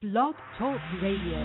Blog Talk Radio.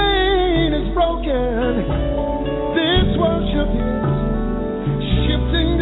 This worship is shifting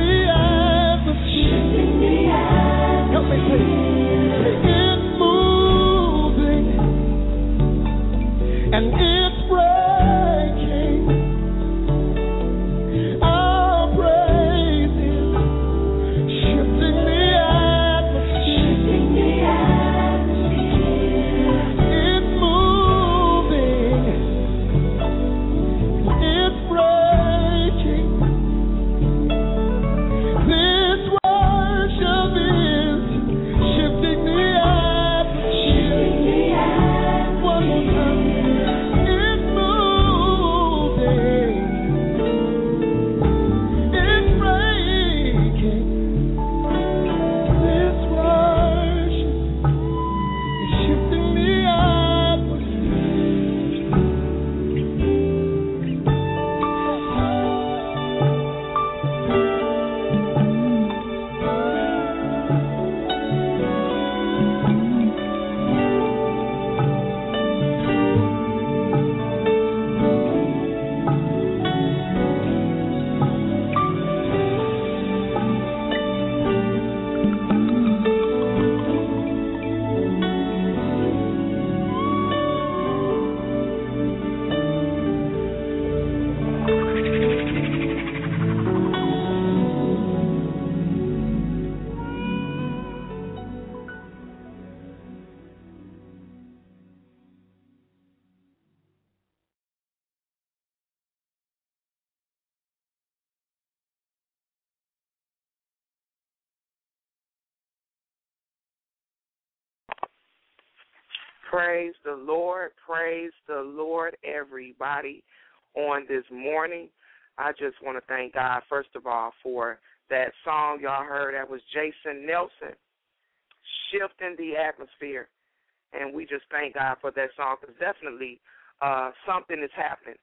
Praise the Lord, everybody, on this morning. I just want to thank God, first of all, for that song y'all heard. That was Jason Nelson, Shifting the Atmosphere. And we just thank God for that song, because definitely something is happening,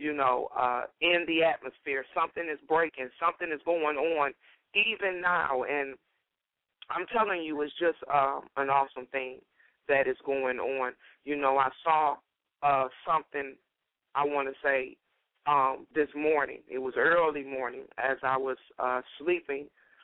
in the atmosphere. Something is breaking. Something is going on even now. And I'm telling you, it's just an awesome thing that is going on. I saw something, I want to say, this morning. It was early morning as I was sleeping.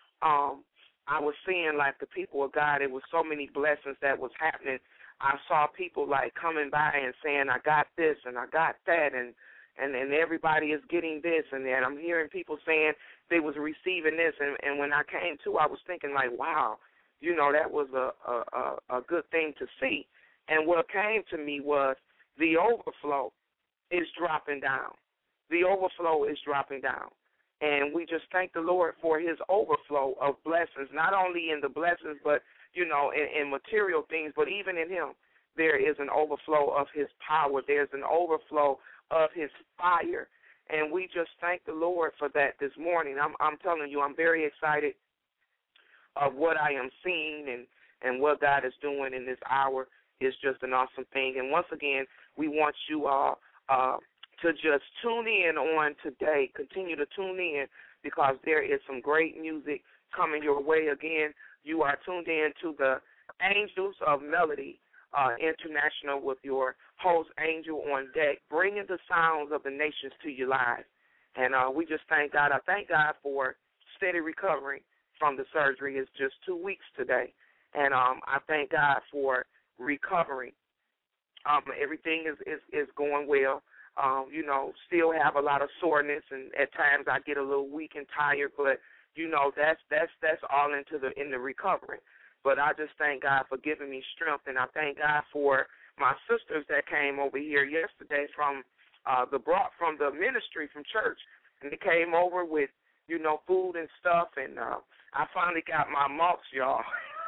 I was seeing, like, the people of God. It was so many blessings that was happening. I saw people, like, coming by and saying, I got this and I got that, and everybody is getting this, and then I'm hearing people saying they was receiving this, and when I came to, I was thinking, like, wow, that was a good thing to see. And what came to me was the overflow is dropping down. The overflow is dropping down. And we just thank the Lord for his overflow of blessings, not only in the blessings, but, in material things, but even in him. There is an overflow of his power. There's an overflow of his fire. And we just thank the Lord for that this morning. I'm telling you, I'm very excited of what I am seeing and what God is doing in this hour. Is just an awesome thing. And once again, we want you all to just tune in on today. Continue to tune in, because there is some great music coming your way. Again, you are tuned in to the Angels of Melody International with your host, Angel on Deck, bringing the sounds of the nations to you live. And we just thank God. I thank God for steady recovery from the surgery. It's just 2 weeks today. And I thank God for recovery. Everything is going well. Still have a lot of soreness, and at times I get a little weak and tired, but that's all in the recovery. But I just thank God for giving me strength, and I thank God for my sisters that came over here yesterday from the ministry, from church, and they came over with food and stuff, and I finally got my malts, y'all.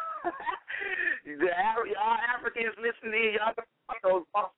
Y'all Africans listening, y'all know those malts.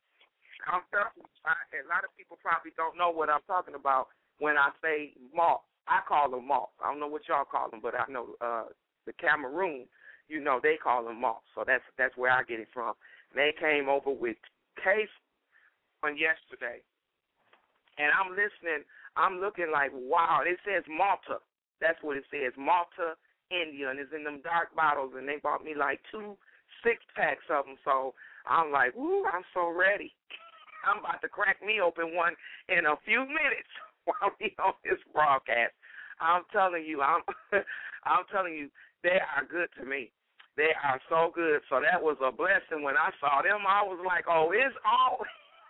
A lot of people probably don't know what I'm talking about when I say malt. I call them malt. I don't know what y'all call them, but I know the Cameroon, they call them malt. So that's where I get it from. And they came over with case on yesterday, and I'm listening. I'm looking like, wow. It says Malta. That's what it says, Malta, India, and it's in them dark bottles. And they bought me like 2 6-packs of them. So I'm like, ooh, I'm so ready. I'm about to crack me open one in a few minutes while we on this broadcast. I'm telling you, I'm telling you, they are good to me. They are so good. So that was a blessing. When I saw them, I was like, oh, it's all.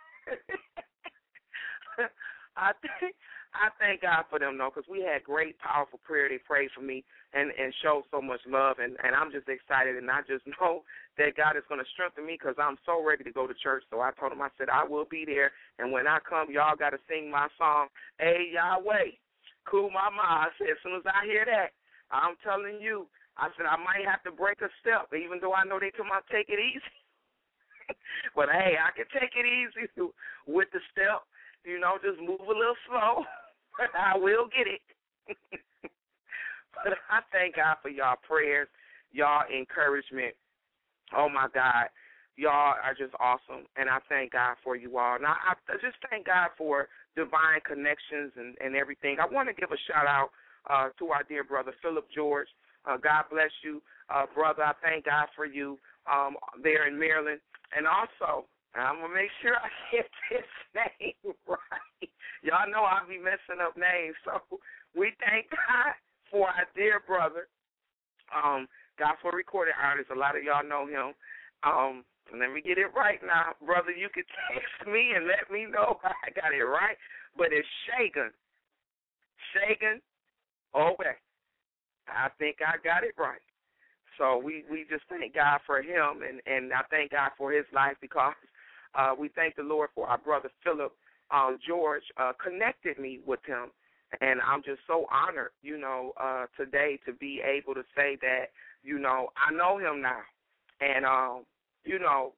I thank God for them, though, because we had great, powerful prayer. They prayed for me and showed so much love, and I'm just excited, and I just know that God is going to strengthen me, because I'm so ready to go to church. So I told him, I said, I will be there, and when I come, y'all got to sing my song, Hey Yahweh, Cool Mama. I said, as soon as I hear that, I'm telling you, I said, I might have to break a step, even though I know they come out, take it easy. But, hey, I can take it easy with the step, just move a little slow. I will get it. But I thank God for y'all prayers, y'all encouragement. Oh, my God. Y'all are just awesome, and I thank God for you all. And I just thank God for divine connections and everything. I want to give a shout-out to our dear brother, Philip George. God bless you, brother. I thank God for you there in Maryland. And also, I'm going to make sure I get this name right. Y'all know I'll be messing up names. So we thank God for our dear brother, gospel recording artist. A lot of y'all know him. Let me get it right now. Brother, you can text me and let me know I got it right. But it's Shagan. Shagan Obey. I think I got it right. So we just thank God for him, and I thank God for his life, because we thank the Lord for our brother Philip George connected me with him. And I'm just so honored, today to be able to say that, I know him now. And,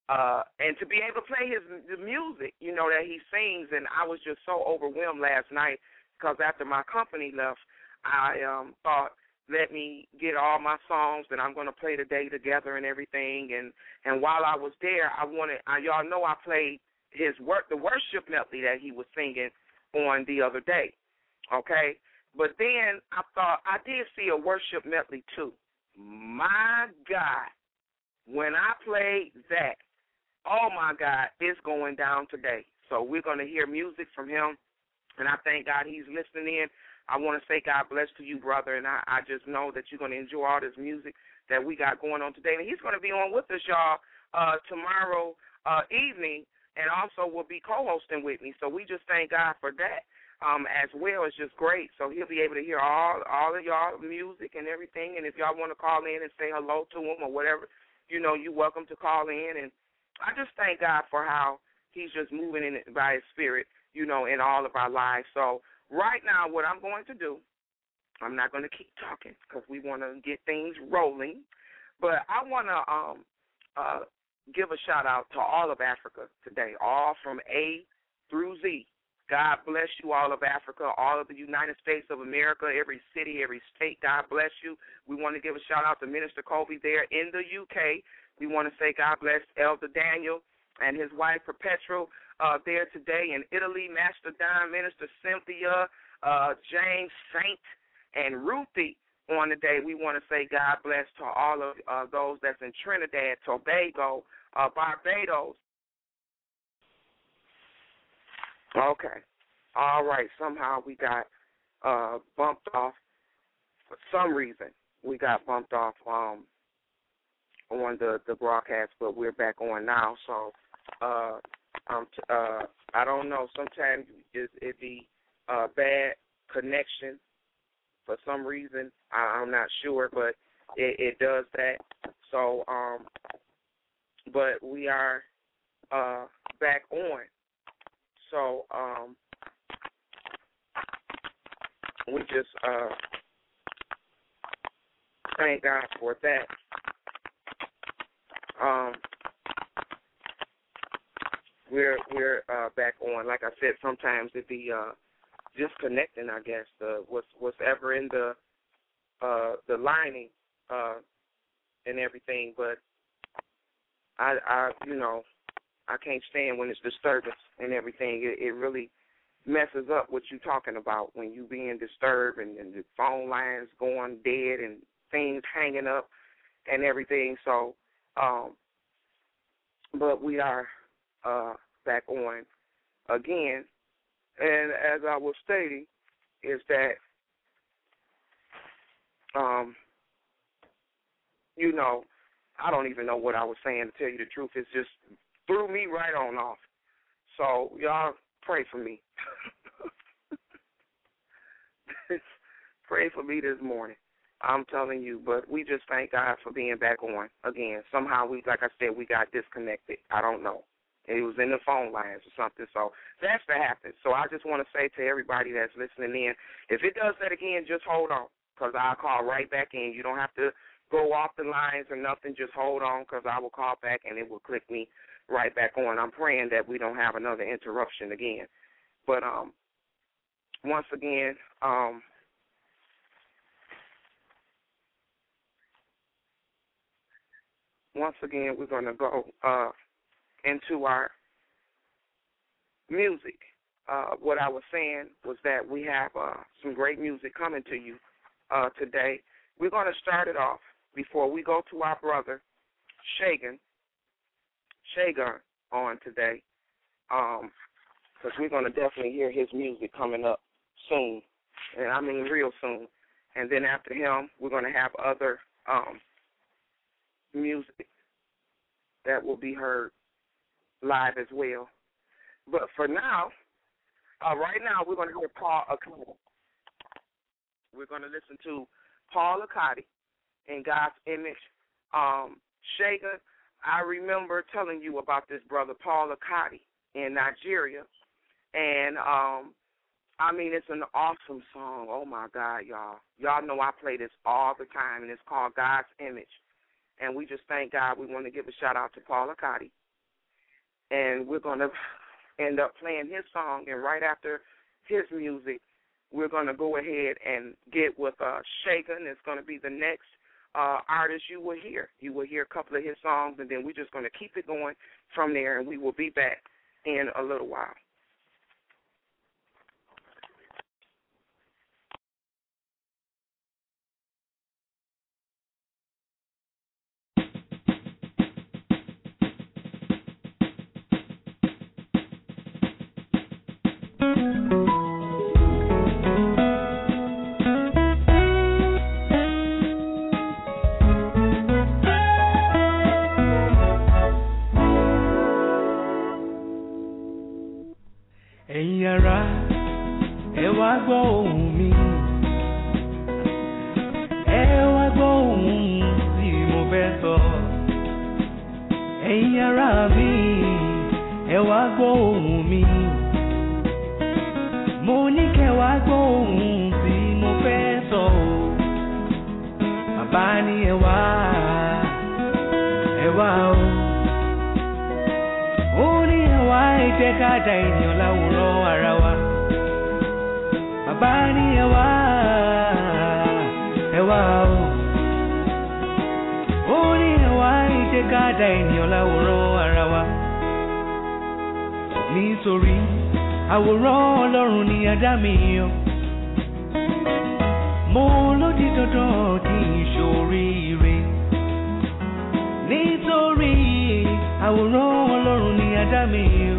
and to be able to play the music, that he sings. And I was just so overwhelmed last night because after my company left, I thought, let me get all my songs that I'm going to play today together and everything. And while I was there, y'all know I played the worship medley that he was singing on the other day, okay? But then I thought I did see a worship medley too. My God, when I played that, oh, my God, it's going down today. So we're going to hear music from him, and I thank God he's listening in. I want to say God bless to you, brother, and I just know that you're going to enjoy all this music that we got going on today. And he's going to be on with us, y'all, tomorrow evening, and also will be co-hosting with me. So we just thank God for that as well. It's just great. So he'll be able to hear all of y'all music and everything. And if y'all want to call in and say hello to him or whatever, you're welcome to call in. And I just thank God for how he's just moving in by his spirit, in all of our lives. So right now, what I'm going to do, I'm not going to keep talking because we want to get things rolling, but I want to give a shout-out to all of Africa today, all from A through Z. God bless you, all of Africa, all of the United States of America, every city, every state. God bless you. We want to give a shout-out to Minister Kobe there in the UK. We want to say God bless Elder Daniel and his wife Perpetual there today in Italy, Master Don, Minister Cynthia, James Saint, and Ruthie on the day. We want to say God bless to all of those that's in Trinidad, Tobago, Barbados. Okay. All right. Somehow we got bumped off. For some reason, we got bumped off on the broadcast, but we're back on now. So I don't know. Sometimes it be bad connection for some reason. I'm not sure, but it does that. So, but we are back on. So we just thank God for that. We're back on. Like I said, sometimes it be disconnecting. I guess what's ever in the lining and everything. But I can't stand when it's disturbance and everything. It really messes up what you're talking about when you being disturbed and the phone lines going dead and things hanging up and everything. So, but we are back on again. And as I was stating, is that, I don't even know what I was saying, to tell you the truth. It's just threw me right on off. So y'all pray for me. Pray for me this morning. I'm telling you, but we just thank God for being back on again. Somehow like I said, we got disconnected. I don't know. It was in the phone lines or something. So that's what happened. So I just want to say to everybody that's listening in, if it does that again, just hold on, because I'll call right back in. You don't have to go off the lines or nothing. Just hold on, because I will call back and it will click me right back on. I'm praying that we don't have another interruption again. But once again, we're going to go into our music. What I was saying was that we have some great music coming to you today. We're going to start it off before we go to our brother, Shagun on today, because we're going to definitely hear his music coming up soon, and I mean real soon. And then after him, we're going to have other music that will be heard live as well. But for now, right now, we're going to hear Paul Akati. We're going to listen to Paul Akati in God's Image. Shagun, I remember telling you about this brother, Paul Akati, in Nigeria. And, I mean, it's an awesome song. Oh, my God, y'all. Y'all know I play this all the time, and it's called God's Image. And we just thank God. We want to give a shout-out to Paul Akati and we're going to end up playing his song. And right after his music, we're going to go ahead and get with Shagun. It's going to be the next artist you will hear. You will hear a couple of his songs, and then we're just going to keep it going from there, and we will be back in a little while. Ẹ̀yin ará, ẹ wá gbọ́ ohùn mi. Ẹ wá gbọ́ ohùn tí mo fẹ́ sọ. Ẹ̀yin ará mi, ẹ wá gbọ́ ohùn mi. Mo ní kẹ́ wá gbọ́ ohùn tí mo fẹ́ sọ. Bàbá ní ẹ wá o. Ó ní ẹ wá, ẹ jẹ́ ká dá ènìyàn láwòrán ara wa. Bàbá ní ẹ wá o. Ó ní ẹ wá, ẹ jẹ́ ká dá ènìyàn láwòrán ara wa. Nítorí àwòrán Ọlọ́run ni a dá mi o. Mo ló di dandan kí n ṣoríire. Nítorí àwòrán Ọlọ́run ni a dá mi o.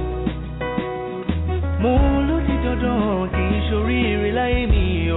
Mo ló di dandan kí n ṣoríire láyé mi o.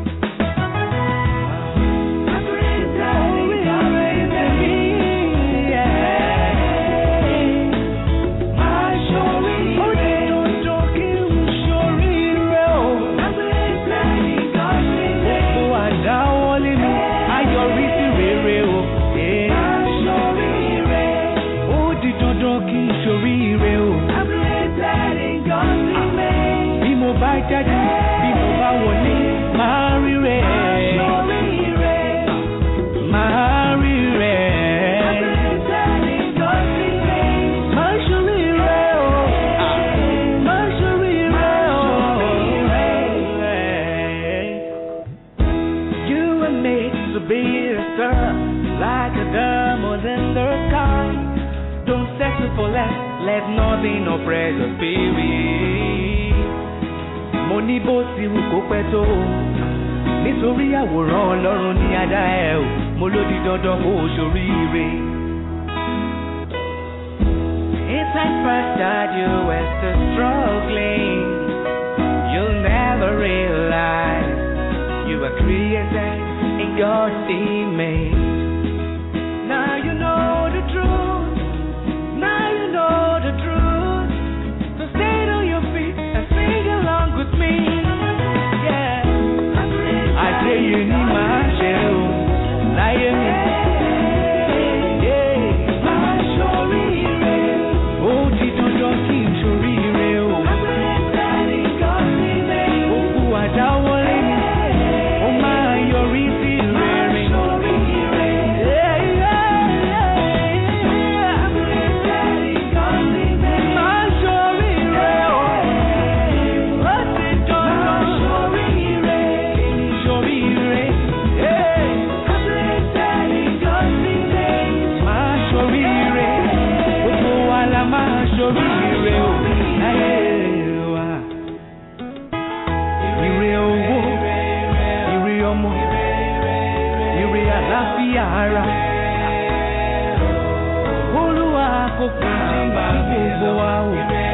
Jáde bí mo bá wọlé máa rí rẹ̀. Máa rí rẹ̀. Máa ṣorí rẹ̀ o. Máa ṣorí rẹ̀ o. You were made to be a star, like a diamond in the sky. Don't settle for less, let nothing oppress your spirit. Mo ní bó ti wù kó pẹ́ tó, nítorí àwòrán Ọlọ́run ni a dá ẹ o. Mo ló di dandan kó o ṣoríire. Inside first that you were still struggling, you'll never realize you were created in God's image. Now you know the truth. Now you know the truth. So stand on your feet and sing along with me. Yeah. Àṣẹ yìí ni màá ṣe o láyé mi. Yeah. Màá ṣoríire. Ó di dandan kí n ṣoríire o. Òkú àdáwọlé mi, ó máa yọrí sí rere. Ara Olúwa kò kún sí gbogbo wa o.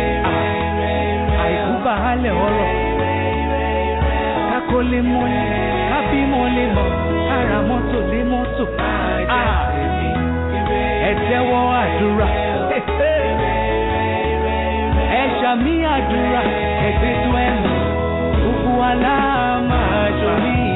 Àìkú baálẹ̀ ọ̀rọ̀, kákó lé mọ́lẹ̀, kábímọ lé mọ́, kára mọ́tò lé mọ́tò. Ẹ tẹ́wọ́ àdúrà, ẹ ṣàmì àdúrà, ẹ gbé tó ẹ̀ mọ́, gbogbo wa la máa ṣorí.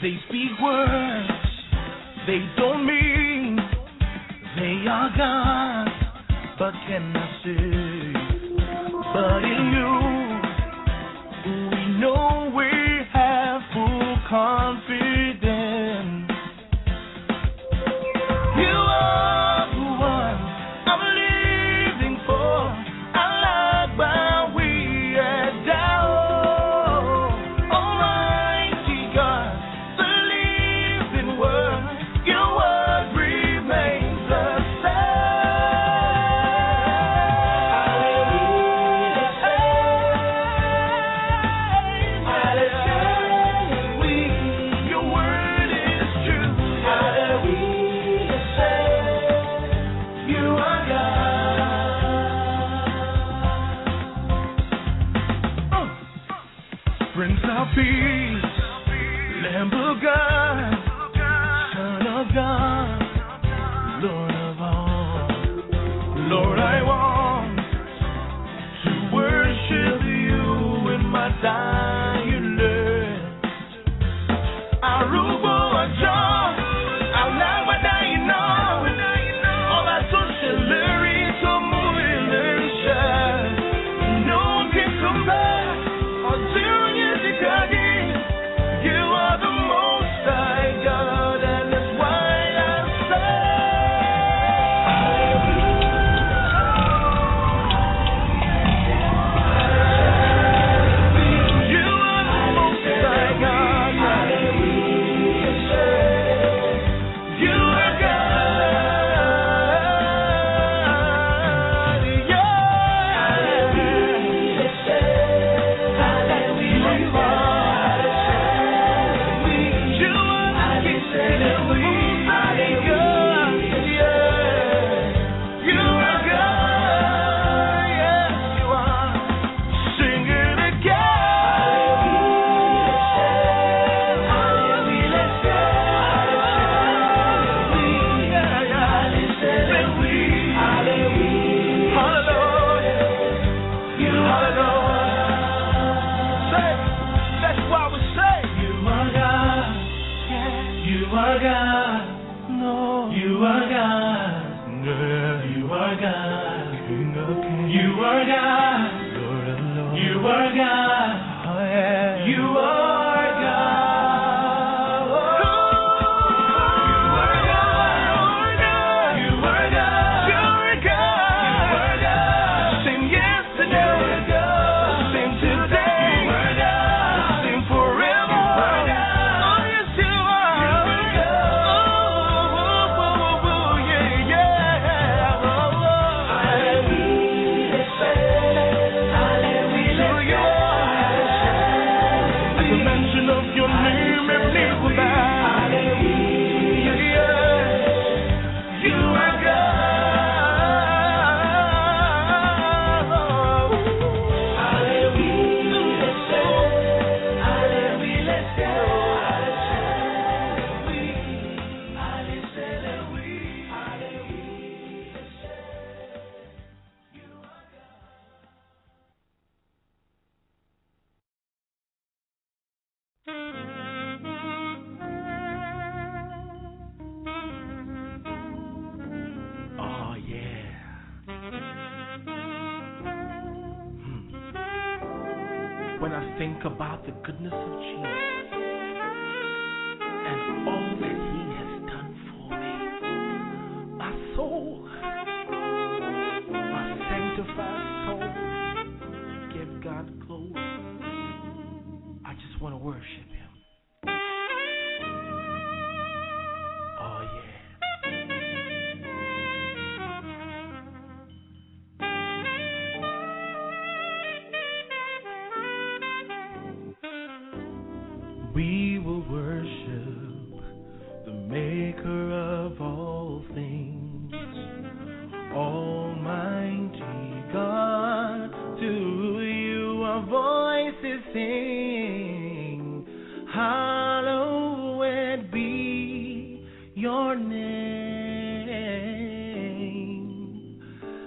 They speak words they don't mean. They are God, but cannot save. But in you, we know we have full confidence. You are the one I'm living for. I like my way down. Almighty God, the living word, your word remains the peace, Lamb of God, Son of God, Lord of all. Lord, I want to worship you in my dying life. Arubo ajo, alawa daino, ola to shelleri to muilisha. No one can compare until you are the most high God, and that's why I say, you are the most high God, you are when I think about the goodness of Jesus and all that he has done for me, my soul, my sanctified soul, give God glory. I just want to worship him. Oh yeah. We will worship the maker of all things, Almighty God. To you our voices sing, hallowed be your name.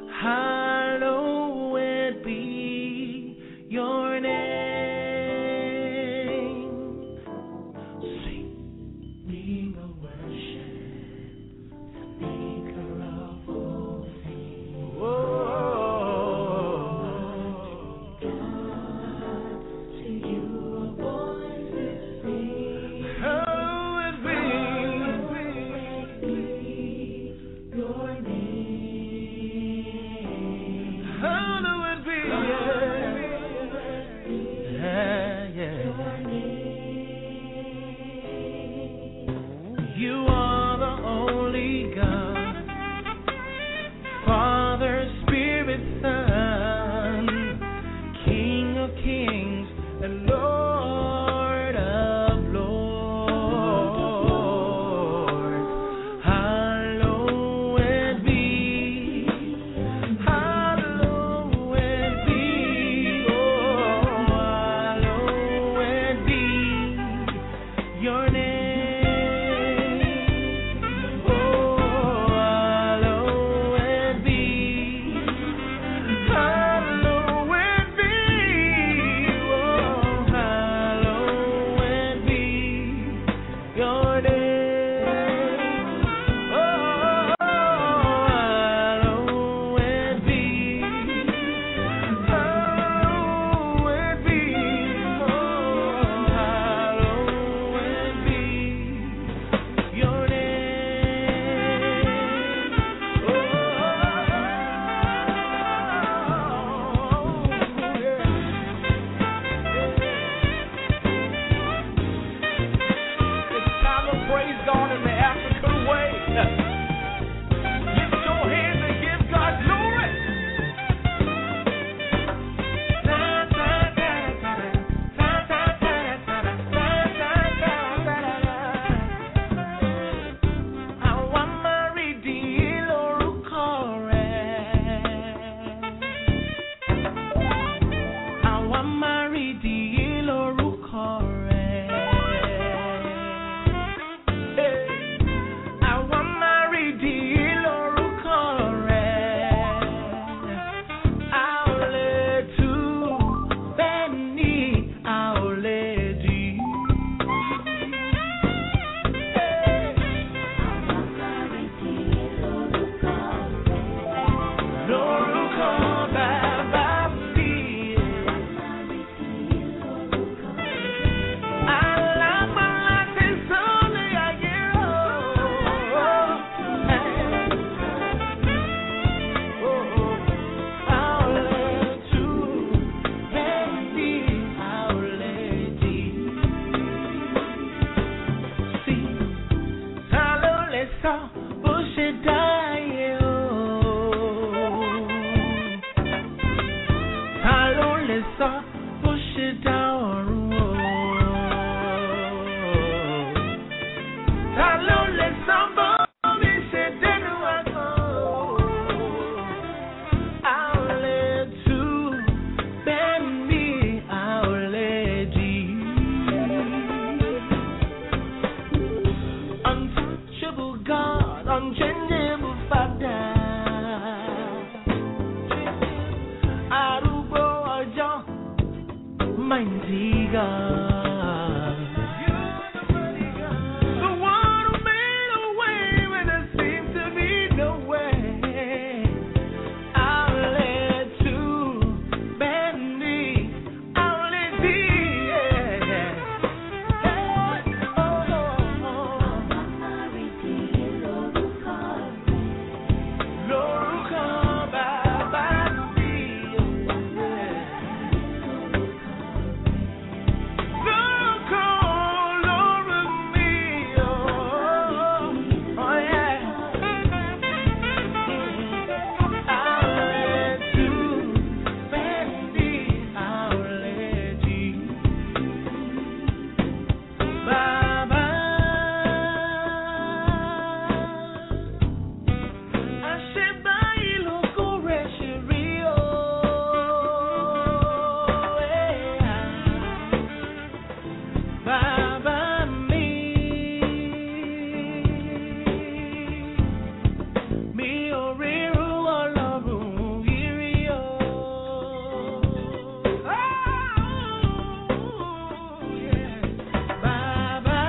Hallowed be your name. Sing. sọ bó ṣe dá ọ̀run o. Ta ló lè sọ bó mi ṣe dénú àgọ́ o. A ò lè tú bẹ́ẹ̀ ni a ò lè dì. Untouchable God, unchangeable Father. Arúgbó ọjọ́, mighty God. The one who made a way when there seemed to be no way. I'll let you bend me, I'll let thee, yeah. Lórúkọ bàbá mi, lórúkọ Ọlọ́run mi, oh yeah. I'll let you bend me, I'll let you. Bàbá, àṣebáyé lógo rẹ̀ ṣe rí o. Bàbá mi ò rírú Ọlọ́run yìí rí o. Bàbá,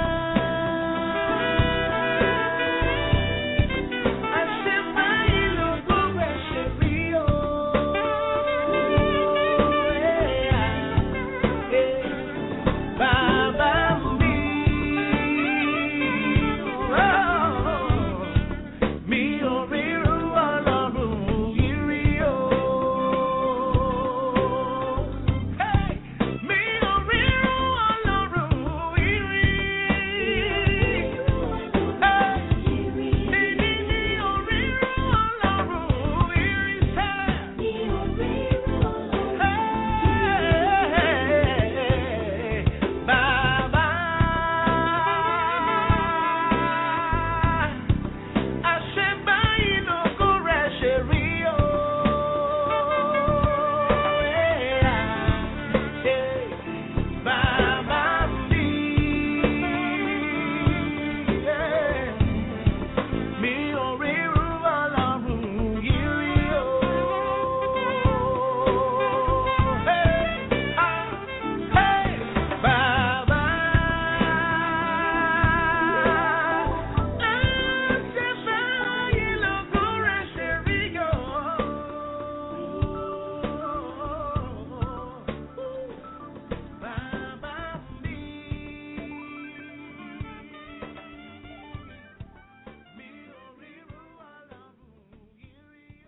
àṣebáyé lógo rẹ̀ ṣe rí o. Bàbá mi, mi ò rírú Ọlọ́run yìí rí o. Mi ò rírú Ọlọ́run yìí rí. Èmi mi ò rírú Ọlọ́run yìí rí sẹ́. Bàbá, àṣebáyé lógo rẹ̀ ṣe rí o. Bàbá mi, mi ò rírú Ọlọ́run yìí rí o. Bàbá, àṣebáyé lógo rẹ̀ ṣe rí o. Bàbá mi, mi ò rírú Ọlọ́run yìí rí o.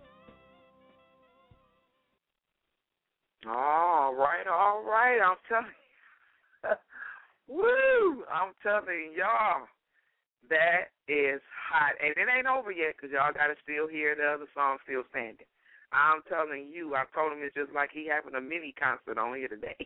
All right. I'm telling you. Woo! I'm telling y'all, that is hot. And it ain't over yet because y'all got to still hear the other song still standing. I'm telling you, I told him it's just like he having a mini concert on here today.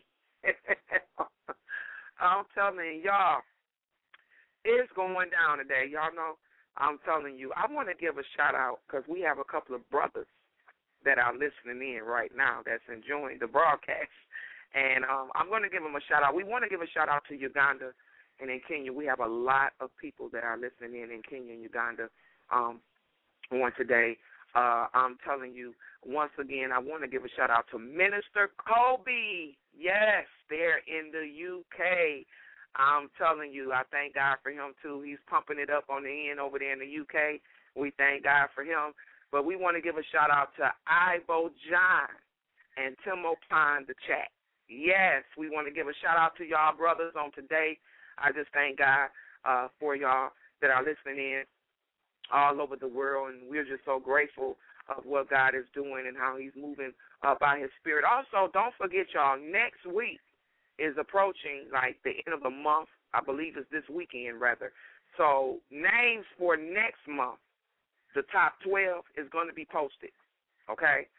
I'm telling y'all, it's going down today. Y'all know, I'm telling you, I want to give a shout out because we have a couple of brothers that are listening in right now that's enjoying the broadcast. And I'm going to give them a shout out. We want to give a shout out to Uganda and in Kenya. We have a lot of people that are listening in Kenya and Uganda on today. I'm telling you, once again, I want to give a shout out to Minister Kobe. Yes, they're in the UK. I'm telling you, I thank God for him, too. He's pumping it up on the end over there in the UK. We thank God for him. But we want to give a shout-out to Ivo John and Timo Pine, the chat. Yes, we want to give a shout-out to y'all brothers on today. I just thank God for y'all that are listening in all over the world, and we're just so grateful of what God is doing and how he's moving by his spirit. Also, don't forget, y'all, next week is approaching, like the end of the month. I believe it's this weekend, rather. So names for next month, the top 12 is going to be posted, okay?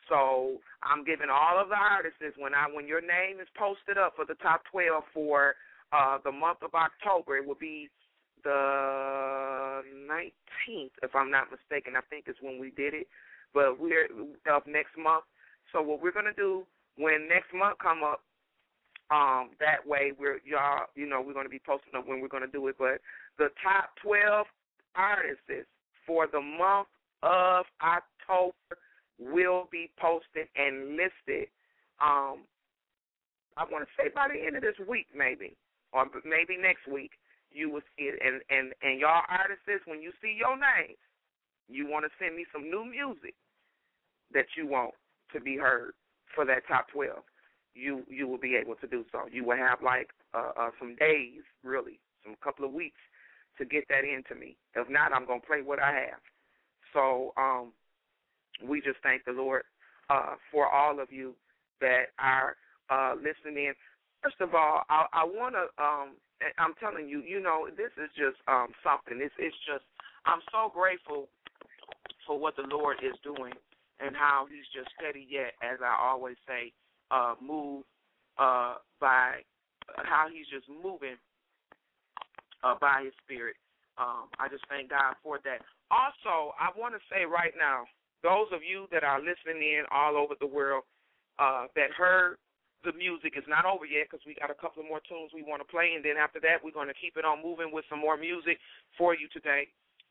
So I'm giving all of the artists when your name is posted up for the top 12 for the month of October, it will be the 19th, if I'm not mistaken. I think is when we did it, but we're up next month. So what we're gonna do when next month come up, that way we're gonna be posting up when we're gonna do it. But the top 12 artists for the month of October will be posted and listed. I want to say by the end of this week, maybe, or maybe next week, you will see it. And y'all artists, when you see your names, you want to send me some new music that you want to be heard for that top 12. You will be able to do so. You will have like some days, really, some couple of weeks to get that into me. If not, I'm gonna play what I have. So we just thank the Lord for all of you that are listening in. First of all, I want to, I'm telling you, this is just something. It's just, I'm so grateful for what the Lord is doing and how he's just steady yet, as I always say, move by how he's just moving by his spirit. I just thank God for that. Also, I want to say right now, those of you that are listening in all over the world that heard the music, is not over yet because we got a couple of more tunes we want to play, and then after that we're going to keep it on moving with some more music for you today.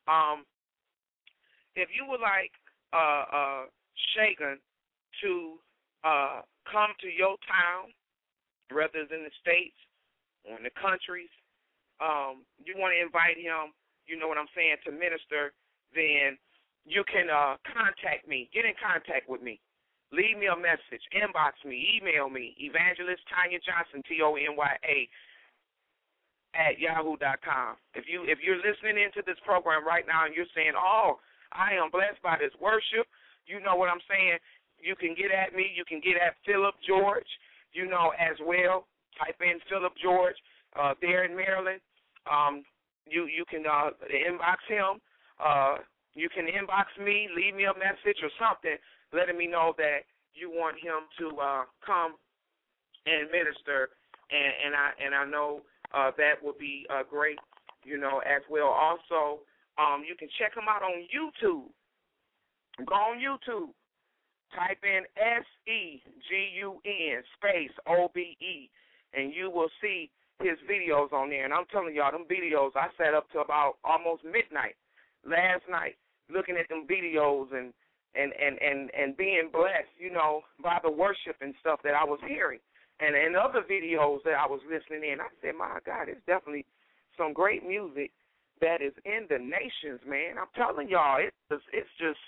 If you would like Shagun to come to your town, whether it's in the States or in the countries, you want to invite him, you know what I'm saying, to minister, then you can contact me. Get in contact with me. Leave me a message. Inbox me. Email me. Evangelist Tanya Johnson, TONYA, @yahoo.com. If you're listening into this program right now and you're saying, oh, I am blessed by this worship, you know what I'm saying, you can get at me. You can get at Philip George, as well. Type in Philip George there in Maryland. You can inbox him. You can inbox me, leave me a message or something, letting me know that you want him to come and minister, and I know that would be great, as well. Also, you can check him out on YouTube. Go on YouTube, type in SEGUN space OBE, and you will see his videos on there. And I'm telling y'all, them videos, I sat up to about almost midnight last night looking at them videos and being blessed, by the worship and stuff that I was hearing. And other videos that I was listening in, I said, my God, it's definitely some great music that is in the nations, man. I'm telling y'all, it's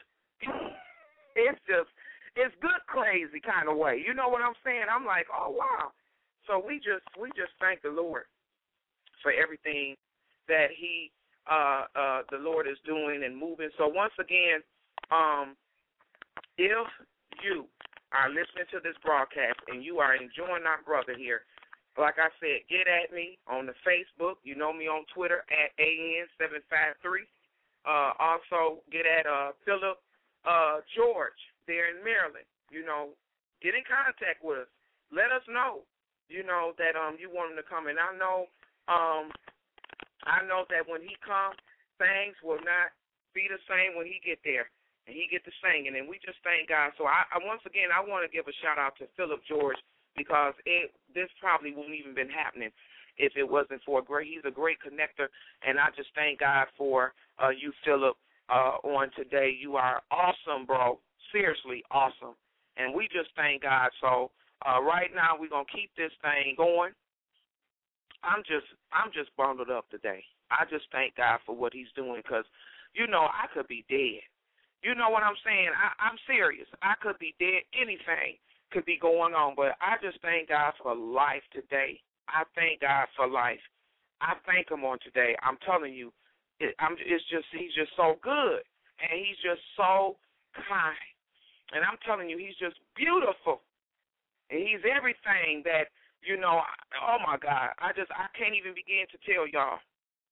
good crazy kind of way. You know what I'm saying? I'm like, oh, wow. So we just thank the Lord for everything that the Lord is doing and moving. So once again, if you are listening to this broadcast and you are enjoying our brother here, like I said, get at me on the Facebook. You know me on Twitter at AN753. Also, get at Philip George there in Maryland. Get in contact with us. Let us know, that you want him to come. And I know that when he comes, things will not be the same when he get there and he get to singing. And we just thank God. So once again, I want to give a shout out to Philip George, because this probably wouldn't even been happening if it wasn't for he's a great connector. And I just thank God for you, Philip, on today. You are awesome, bro. Seriously awesome. And we just thank God. So right now we're going to keep this thing going. I'm just bundled up today. I just thank God for what he's doing, because, I could be dead. You know what I'm saying? I'm serious. I could be dead. Anything could be going on, but I just thank God for life today. I thank God for life. I thank him on today. I'm telling you, he's just so good, and he's just so kind. And I'm telling you, he's just beautiful. And he's everything that, oh, my God. I can't even begin to tell y'all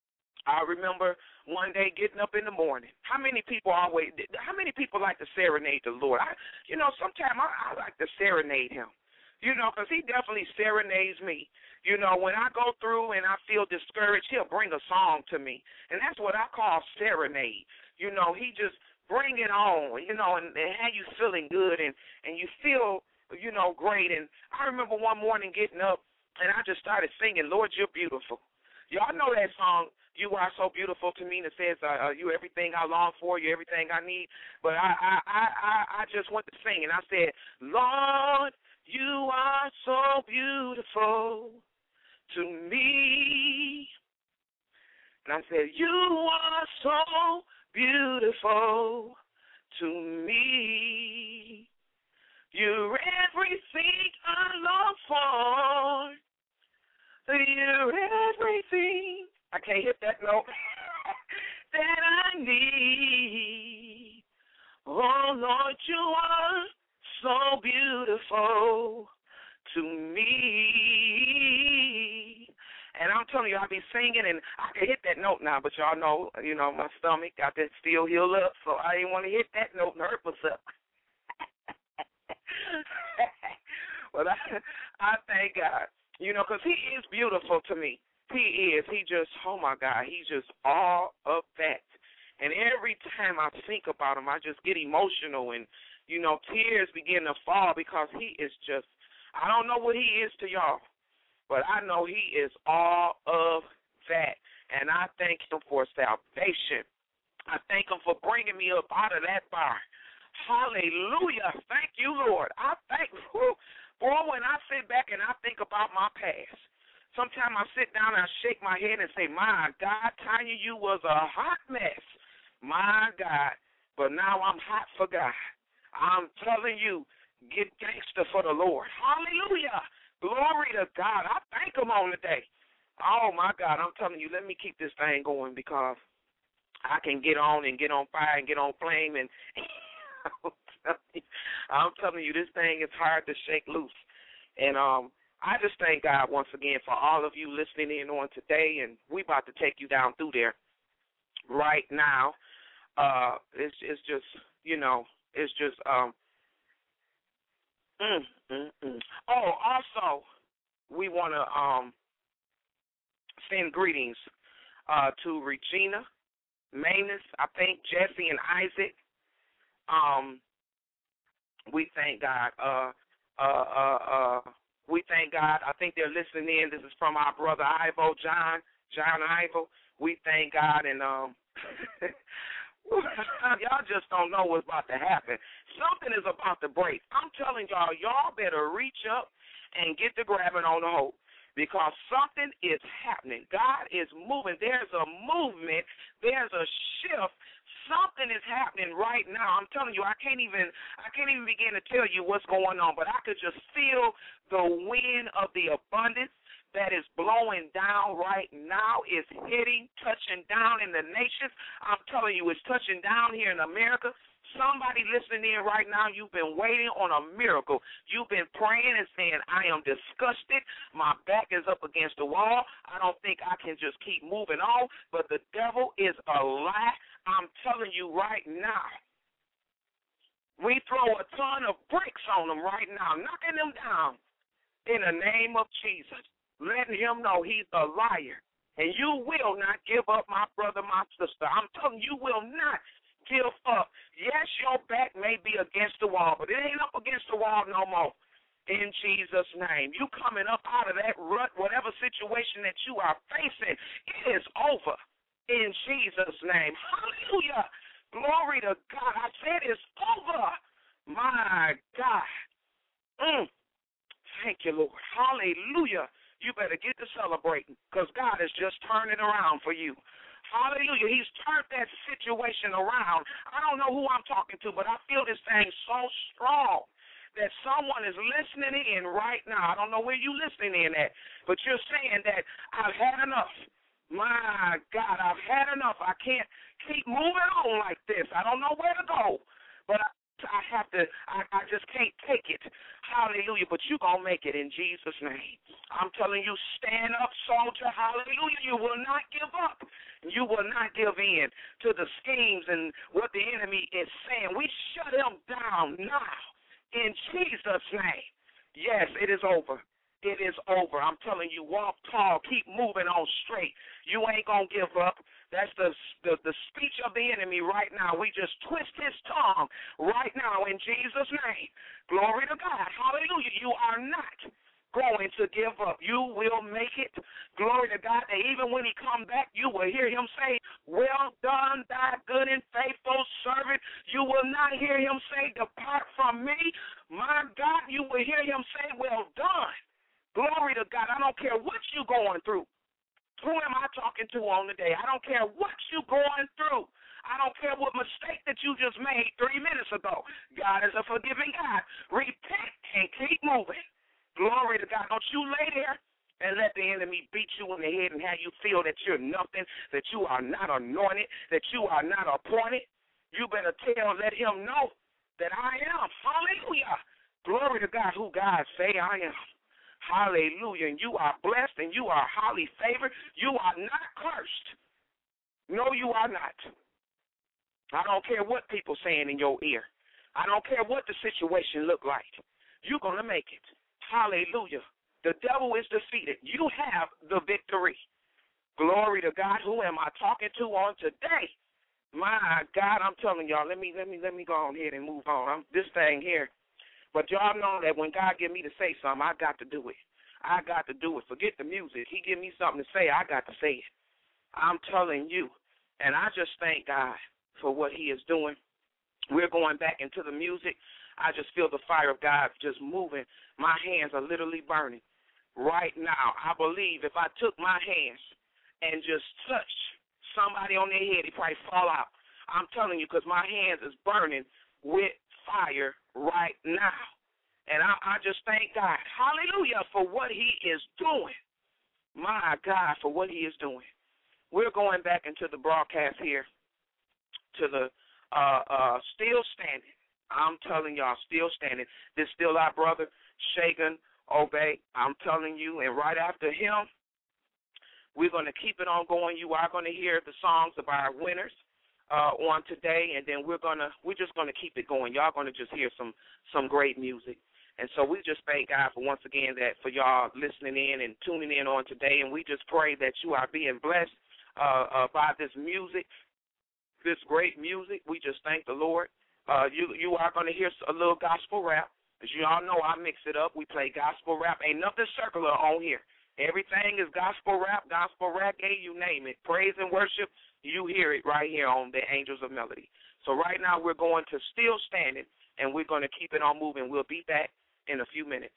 I remember one day getting up in the morning. How many people like to serenade the Lord? Sometimes I like to serenade him, because he definitely serenades me. When I go through and I feel discouraged, he'll bring a song to me. And that's what I call serenade. He just bring it on, and have you feeling good and you feel, great. And I remember one morning getting up and I just started singing, Lord, you're beautiful. Y'all know that song, You Are So Beautiful to Me, that says, you everything I long for, you everything I need. But I just went to sing, and I said, Lord, you are so beautiful to me. And I said, you are so beautiful to me. You're everything I long for. You're everything. I can't hit that note. That I need. Oh, Lord, you are so beautiful to me. And I'm telling you, I'll be singing, and I can hit that note now, but y'all know, my stomach got that still heal up, so I didn't want to hit that note and hurt myself. But I thank God. Because he is beautiful to me. He is. He just, oh, my God, he's just all of that. And every time I think about him, I just get emotional and, tears begin to fall because he is just, I don't know what he is to y'all, but I know he is all of that. And I thank him for salvation. I thank him for bringing me up out of that fire. Hallelujah. Thank you, Lord. I thank you. Boy, when I sit back and I think about my past, sometimes I sit down and I shake my head and say, my God, Tanya, you was a hot mess. My God. But now I'm hot for God. I'm telling you, get gangster for the Lord. Hallelujah. Glory to God. I thank him on the day. Oh, my God. I'm telling you, let me keep this thing going because I can get on and get on fire and get on flame and I'm telling you, this thing is hard to shake loose. And I just thank God once again for all of you listening in on today, and we about to take you down through there right now. It's just, it's just, Oh, also, we want to send greetings to Regina, Manus, I think, Jesse, and Isaac. We thank God. We thank God. I think they're listening in. This is from our brother Ivo, John Ivo. We thank God, and y'all just don't know what's about to happen. Something is about to break. I'm telling y'all better reach up and get to grabbing on the hope because something is happening. God is moving. There's a movement. There's a shift. Something is happening right now. I'm telling you, I can't even begin to tell you what's going on, but I could just feel the wind of the abundance that is blowing down right now. Is hitting, touching down in the nations. I'm telling you, it's touching down here in America. Somebody listening in right now, you've been waiting on a miracle. You've been praying and saying, I am disgusted. My back is up against the wall. I don't think I can just keep moving on. But the devil is a lie. I'm telling you right now. We throw a ton of bricks on them right now, knocking them down in the name of Jesus, letting him know he's a liar. And you will not give up, my brother, my sister. I'm telling you, you will not give up. Yes, your back may be against the wall, but it ain't up against the wall no more. In Jesus' name. You coming up out of that rut, whatever situation that you are facing, it is over. In Jesus' name. Hallelujah. Glory to God. I said it's over. My God. Thank you, Lord. Hallelujah. You better get to celebrating because God is just turning around for you. Hallelujah. He's turned that situation around. I don't know who I'm talking to, but I feel this thing so strong that someone is listening in right now. I don't know where you're listening in at, but you're saying that I've had enough. My God, I've had enough. I can't keep moving on like this. I don't know where to go, but I just can't take it. Hallelujah. But you're going to make it in Jesus' name. I'm telling you, stand up, soldier. Hallelujah. You will not give up. You will not give in to the schemes and what the enemy is saying. We shut him down now in Jesus' name. Yes, it is over. It is over. I'm telling you, walk tall, keep moving on straight. You ain't going to give up. That's the speech of the enemy right now. We just twist his tongue right now in Jesus' name. Glory to God. Hallelujah. You are not going to give up. You will make it. Glory to God. And even when he come back, you will hear him say, well done, thy good and faithful servant. You will not hear him say, depart from me. My God, you will hear him say, well done. Glory to God. I don't care what you're going through. Who am I talking to on the day? I don't care what you're going through. I don't care what mistake that you just made 3 minutes ago. God is a forgiving God. Repent and keep moving. Glory to God. Don't you lay there and let the enemy beat you in the head and have you feel that you're nothing, that you are not anointed, that you are not appointed. You better let him know that I am. Hallelujah. Glory to God, who God say I am. Hallelujah. And you are blessed and you are highly favored. You are not cursed. No, you are not. I don't care what people saying in your ear. I don't care what the situation look like. You're going to make it. Hallelujah. The devil is defeated. You have the victory. Glory to God. Who am I talking to on today? My God, I'm telling y'all, let me go on ahead and move on. This thing here. But y'all know that when God give me to say something, I got to do it. I got to do it. Forget the music. He give me something to say, I got to say it. I'm telling you. And I just thank God for what he is doing. We're going back into the music. I just feel the fire of God just moving. My hands are literally burning. Right now, I believe if I took my hands and just touched somebody on their head, he'd probably fall out. I'm telling you, because my hands is burning with fire right now. And I just thank God, hallelujah, for what he is doing. My God, for what he is doing. We're going back into the broadcast here to the Still Standing. I'm telling y'all, Still Standing. This still our brother, Shagun Obey. I'm telling you, and right after him, we're going to keep it on going. You are going to hear the songs of our winners on today, and then we're just gonna keep it going. Y'all gonna just hear some great music, and so we just thank God for once again that for y'all listening in and tuning in on today, and we just pray that you are being blessed by this music, this great music. We just thank the Lord. You are gonna hear a little gospel rap. As you all know, I mix it up. We play gospel rap. Ain't nothing circular on here. Everything is gospel rap, gospel reggae, you name it. Praise and worship. You hear it right here on the Angels of Melody. So right now we're going to Still Standing, and we're going to keep it on moving. We'll be back in a few minutes.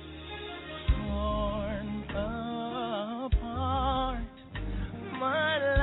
Torn apart, my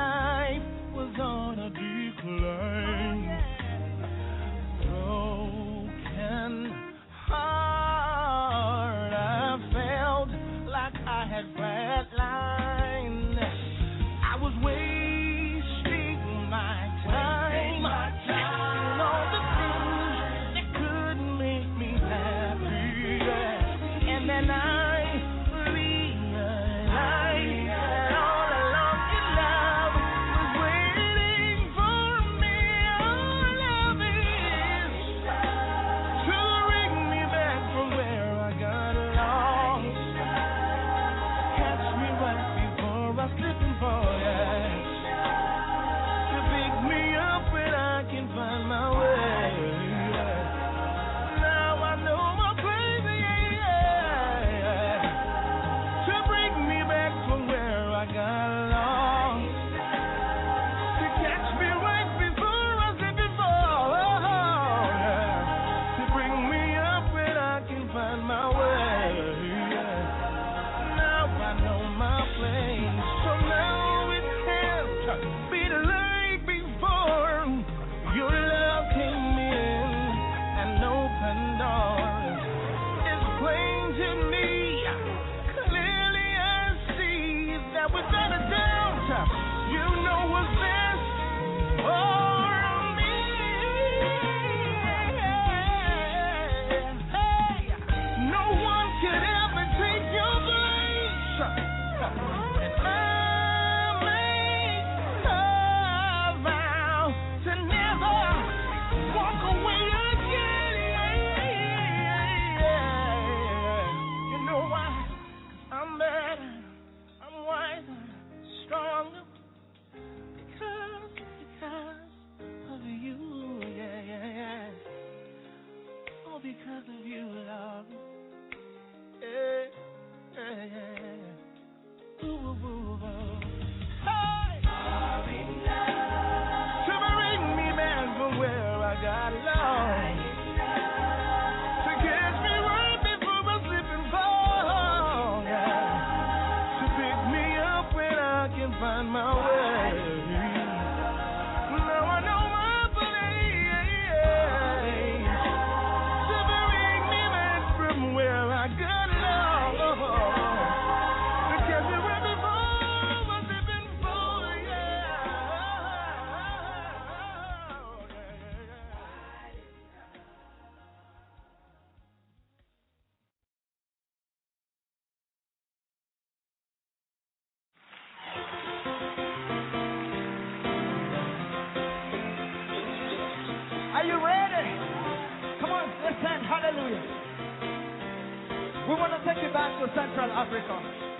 Are you ready? Come on, let's sing hallelujah. We want to take you back to Central Africa.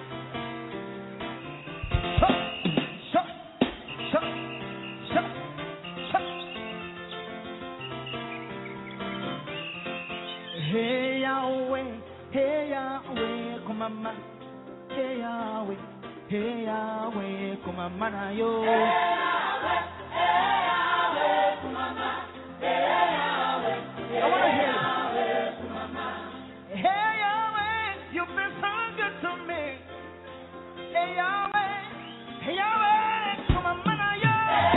Hey Yahweh, come on, man. Hey Yahweh, come on, man. Yo. Hey Yahweh, come on, man. Hey Yahweh, I want to hear you. Hey Yahweh, you've been so good to me. Hey Yahweh, come on, man. Yo.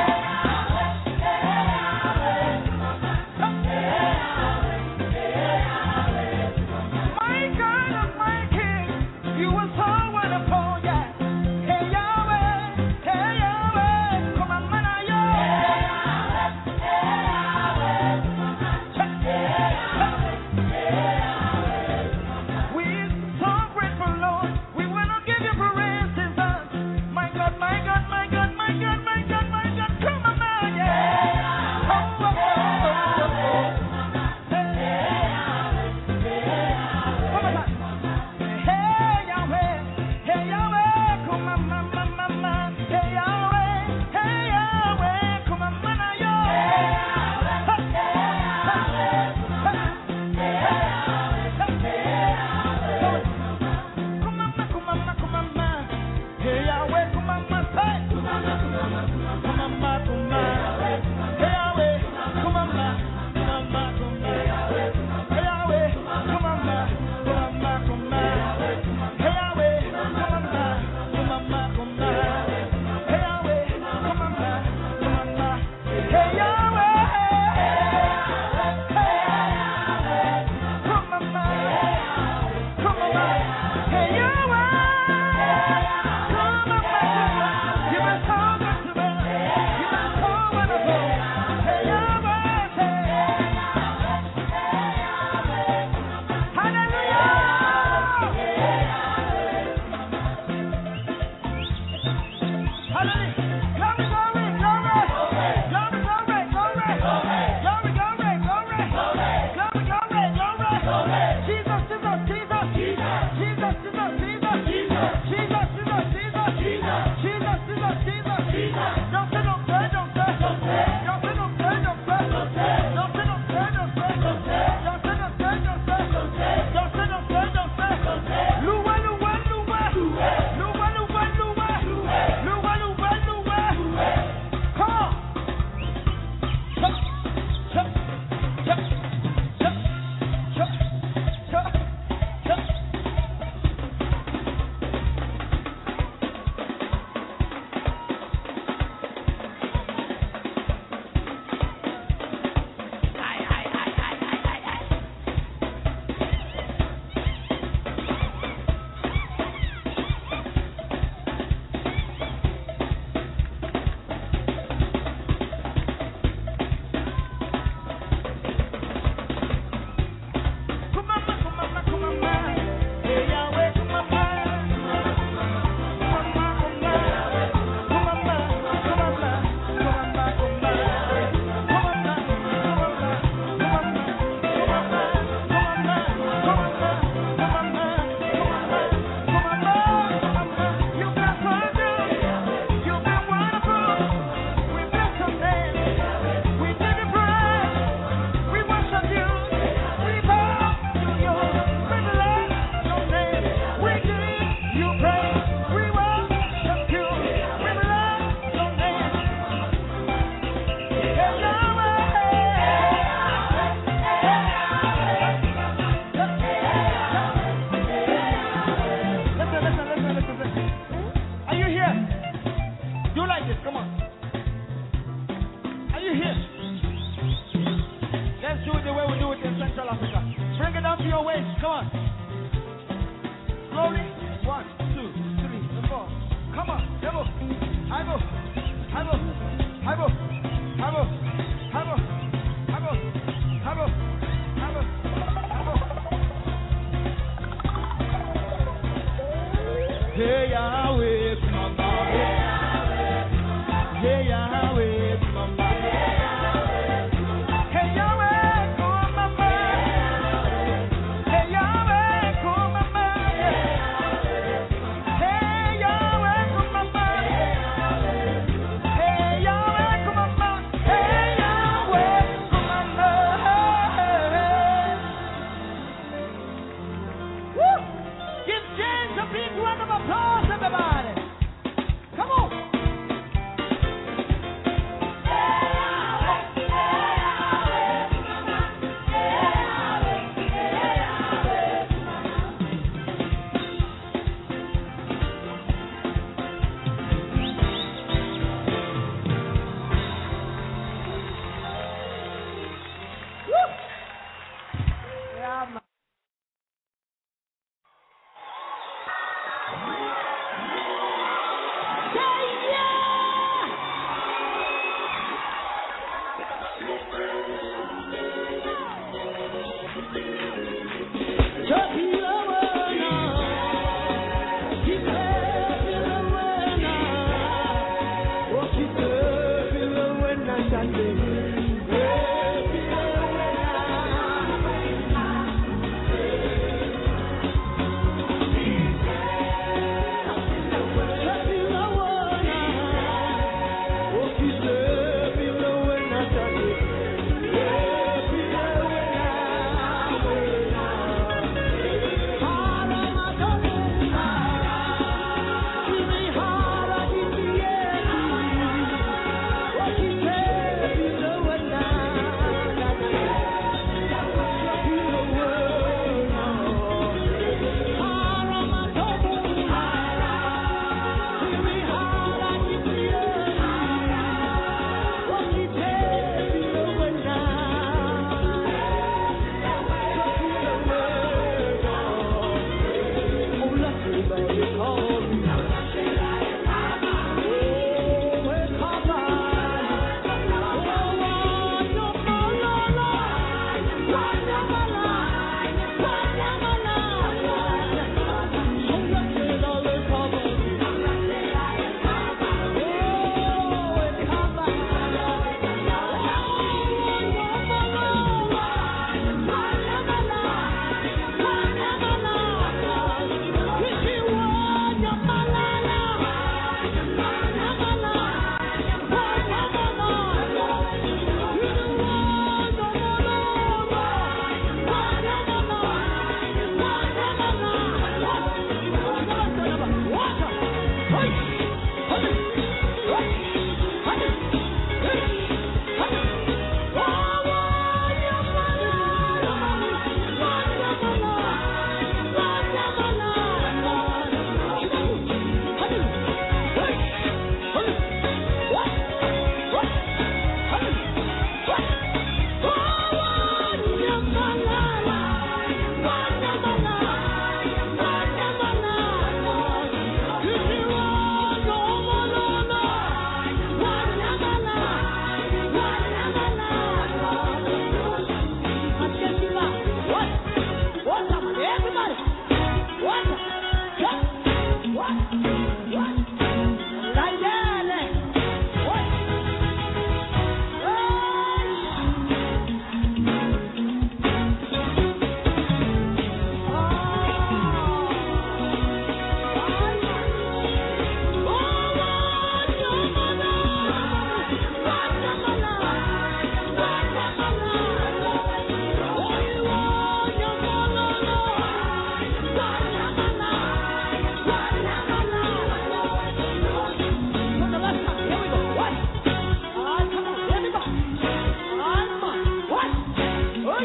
Hey Yahweh, come on, hey Yahweh, come on, hey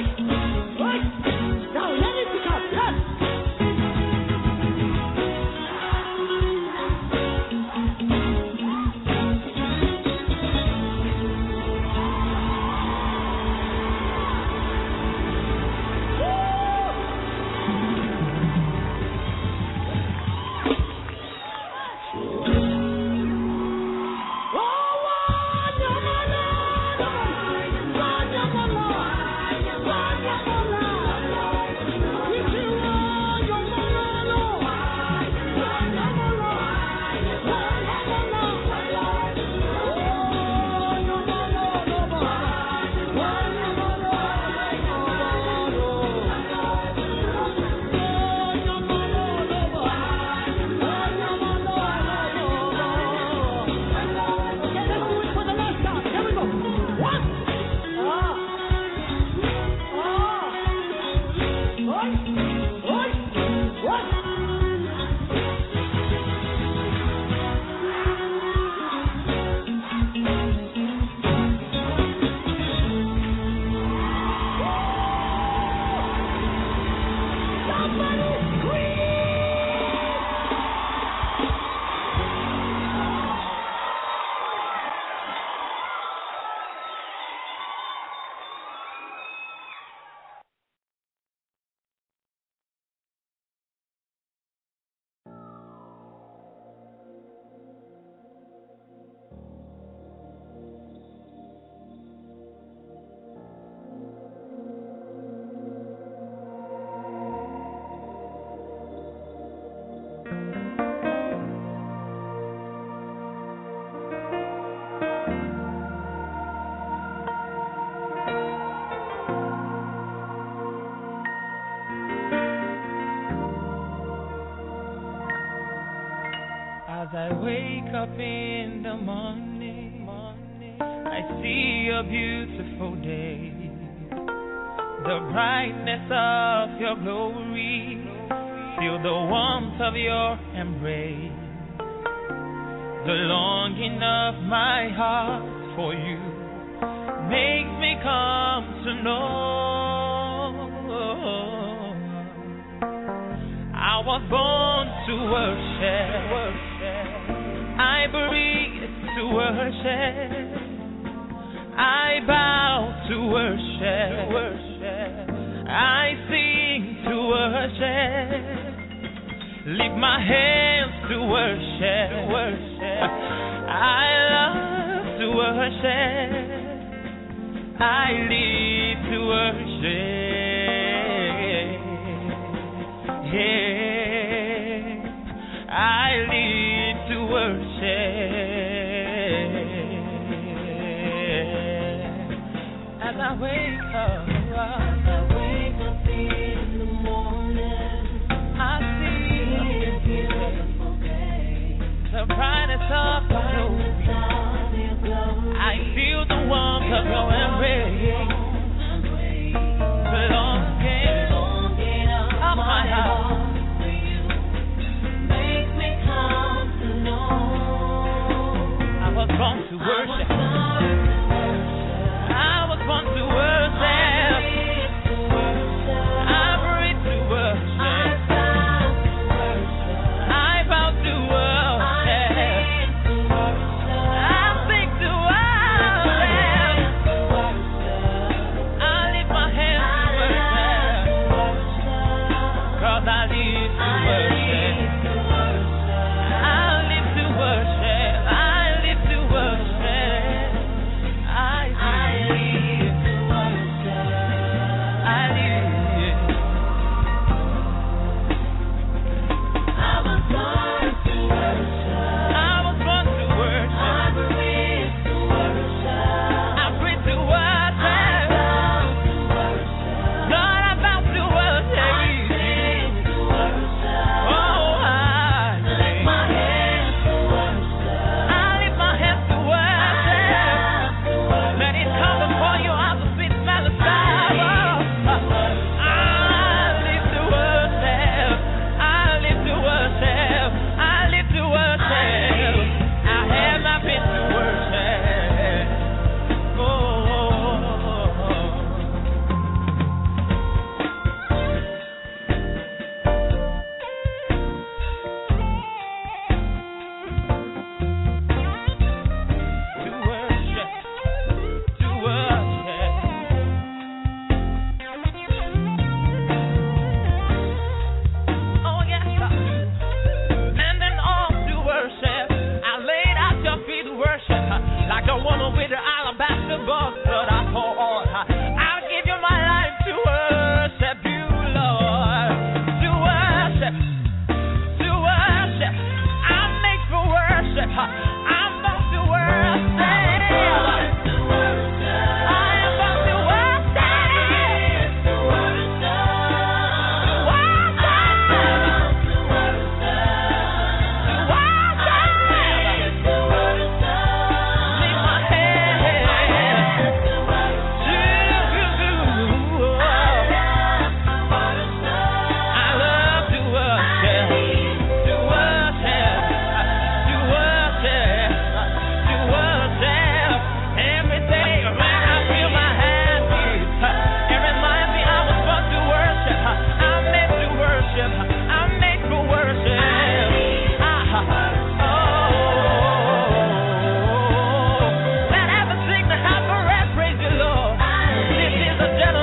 As I wake up in the morning, I see a beautiful day. The brightness of your glory, feel the warmth of your embrace. The longing of my heart for you makes me come to know I was born to worship. I breathe to worship. I bow to worship. I sing to worship. Lift my hands to worship. I love to worship. I live to worship. Yeah, I live to worship. As I wake up in the morning, I see a beautiful day. The brightness of your glory. I feel the warmth of your embrace. The longing of my heart. I was born to worship. I was born to worship. I breathe to worship. I bow to worship. I sing to worship.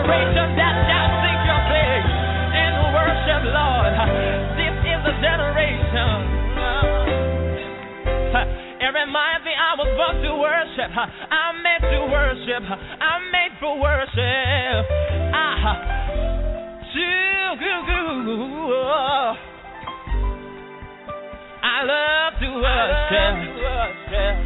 generation that shall seek your face and worship, Lord. This is the generation. Every Monday I was born to worship. I'm made to worship. I'm made for worship. I love to worship.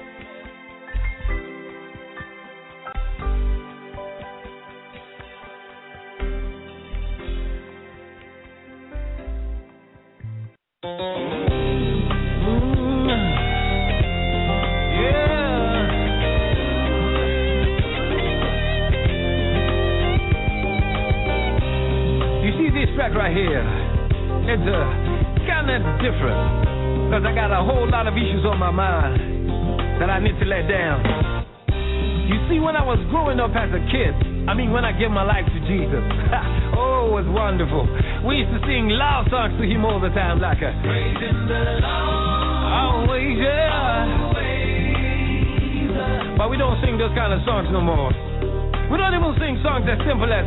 Track right here, it's kind of different because I got a whole lot of issues on my mind that I need to let down. You see, when I was growing up as a kid, when I gave my life to Jesus, oh, it was wonderful. We used to sing love songs to him all the time, like a praising the Lord, always, yeah. But we don't sing those kind of songs no more. We don't even sing songs as simple as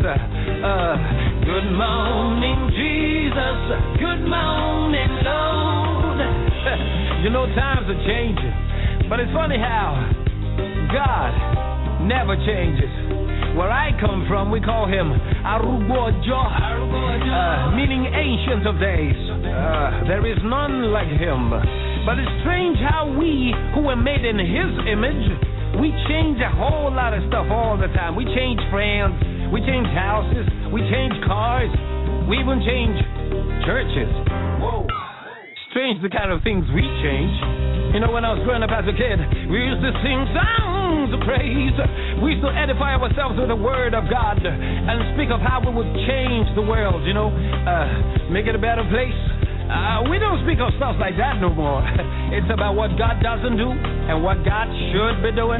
good morning, Jesus, good morning, Lord. You know, times are changing, but it's funny how God never changes. Where I come from, we call him Arugojo, meaning ancient of days. There is none like him. But it's strange how we, who were made in his image, we change a whole lot of stuff all the time. We change friends, we change houses, we change cars, we even change churches. Whoa. Strange the kind of things we change. You know, when I was growing up as a kid, we used to sing songs of praise. We used to edify ourselves with the word of God and speak of how we would change the world, make it a better place. We don't speak of stuff like that no more. It's about what God doesn't do and what God should be doing.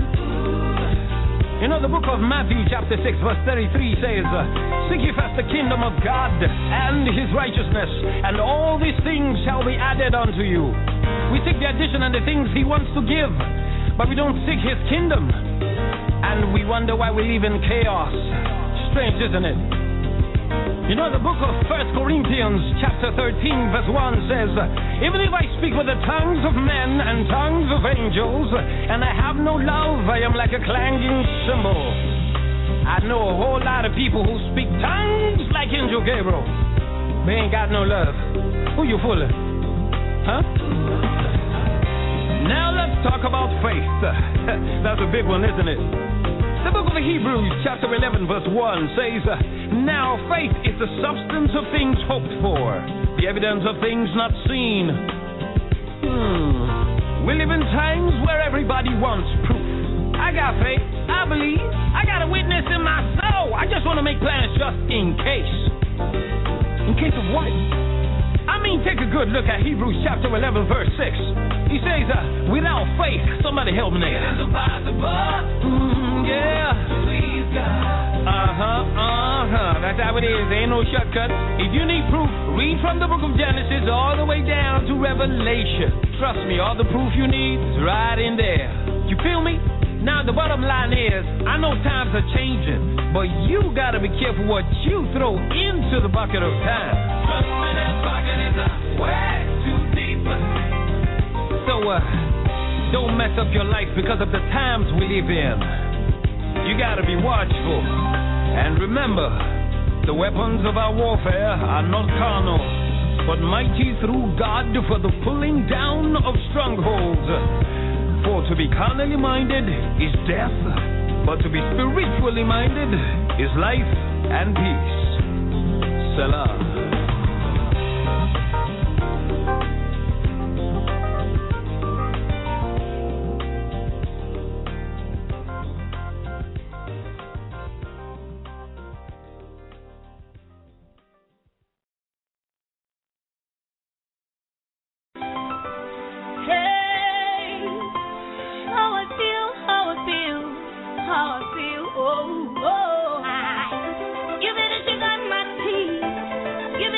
You know, the book of Matthew chapter 6 verse 33 says, seek ye first the kingdom of God and his righteousness, and all these things shall be added unto you. We seek the addition and the things he wants to give, but we don't seek his kingdom. And we wonder why we live in chaos. Strange, isn't it? You know, the book of 1 Corinthians chapter 13 verse 1 says, even if I speak with the tongues of men and tongues of angels, and I have no love, I am like a clanging cymbal. I know a whole lot of people who speak tongues like Angel Gabriel. They ain't got no love. Who you fooling? Huh? Now let's talk about faith. That's a big one, isn't it? The book of Hebrews chapter 11 verse 1 says, now faith is the substance of things hoped for, the evidence of things not seen. We live in times where everybody wants proof. I got faith, I believe, I got a witness in my soul. I just want to make plans just in case. In case of what? Take a good look at Hebrews chapter 11 verse 6. He says, without faith, somebody help me there. It is impossible. Yeah. Please God. That's how it is. Ain't no shortcut. If you need proof, read from the book of Genesis all the way down to Revelation. Trust me, all the proof you need is right in there. You feel me? Now, the bottom line is, I know times are changing, but you got to be careful what you throw into the bucket of time. Trust me, that bucket is way too deep. So, don't mess up your life because of the times we live in. You got to be watchful. And remember, the weapons of our warfare are not carnal, but mighty through God for the pulling down of strongholds. For to be carnally minded is death, but to be spiritually minded is life and peace. Selah. Give it a shake on my teeth.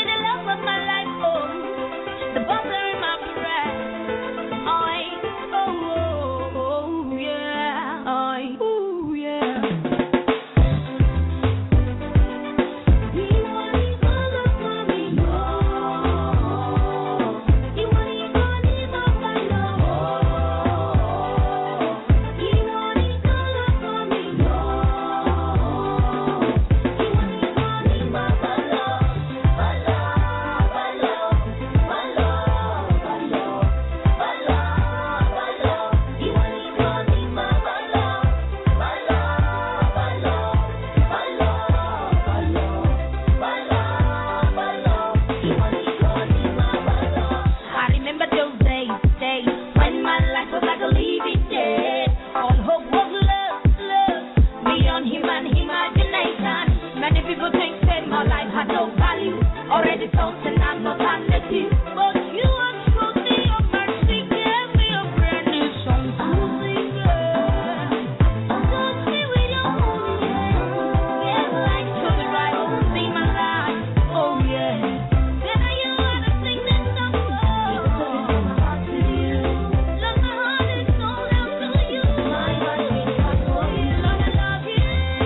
already felt and I'm not letting. But you are true me, your mercy gave me a brand new song to sing. Touch me with your holy hand. Give life to the right, oh, see my life. Oh yeah. Then you want to sing this song for. Love my heart and soul out to you. My heart beats out for you. Lord, I love you.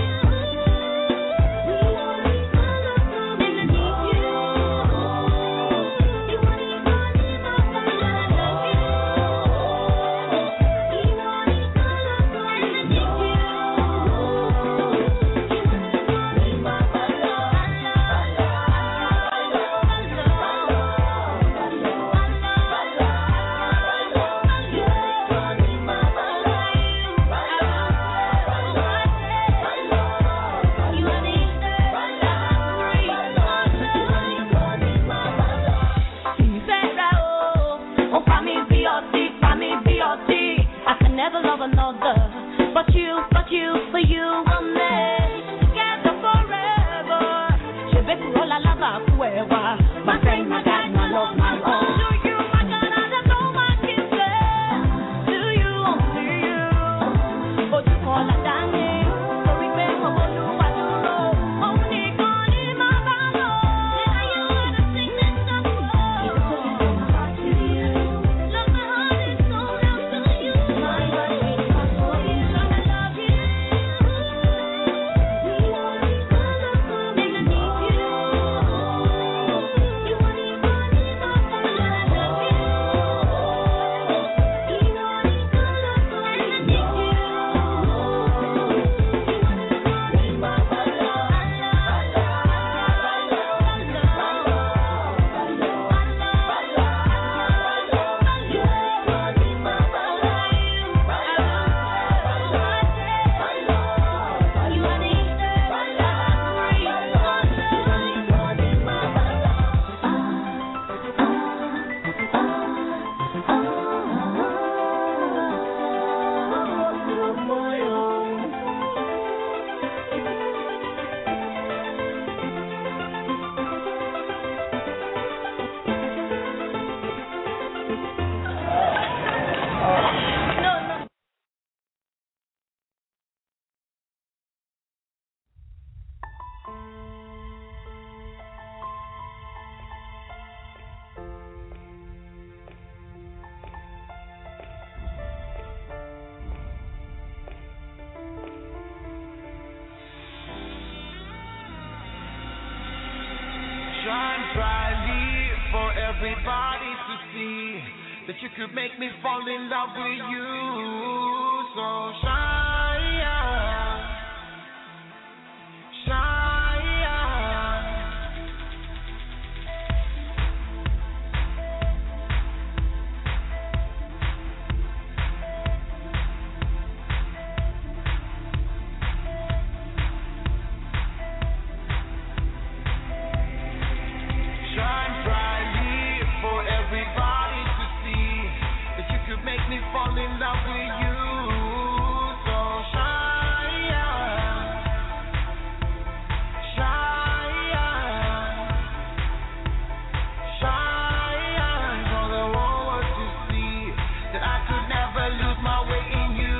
Never love another, but you, for you and me, together forever. Je vais pour la lava forever. My friend, my God, my love, my own. To you, my God, I don't know what to say. To you, only you. Oh, you call a danny. So we pay for what you want to know. Only God in my battle. Then you want to sing this song for. Love my heart and soul out to you. My heart beats out for you. Lord, I love you. We want each other, and I need you. You want each other, and I love you. You want each other, and I need you. You want each other, and I love you. Shine brightly for everybody to see that you could make me fall in love with you. So shine, shine. Shine brightly for everybody to see that you could make me fall in love with you. So shine, shine, shine for the whole world to see that I could never lose my way in you.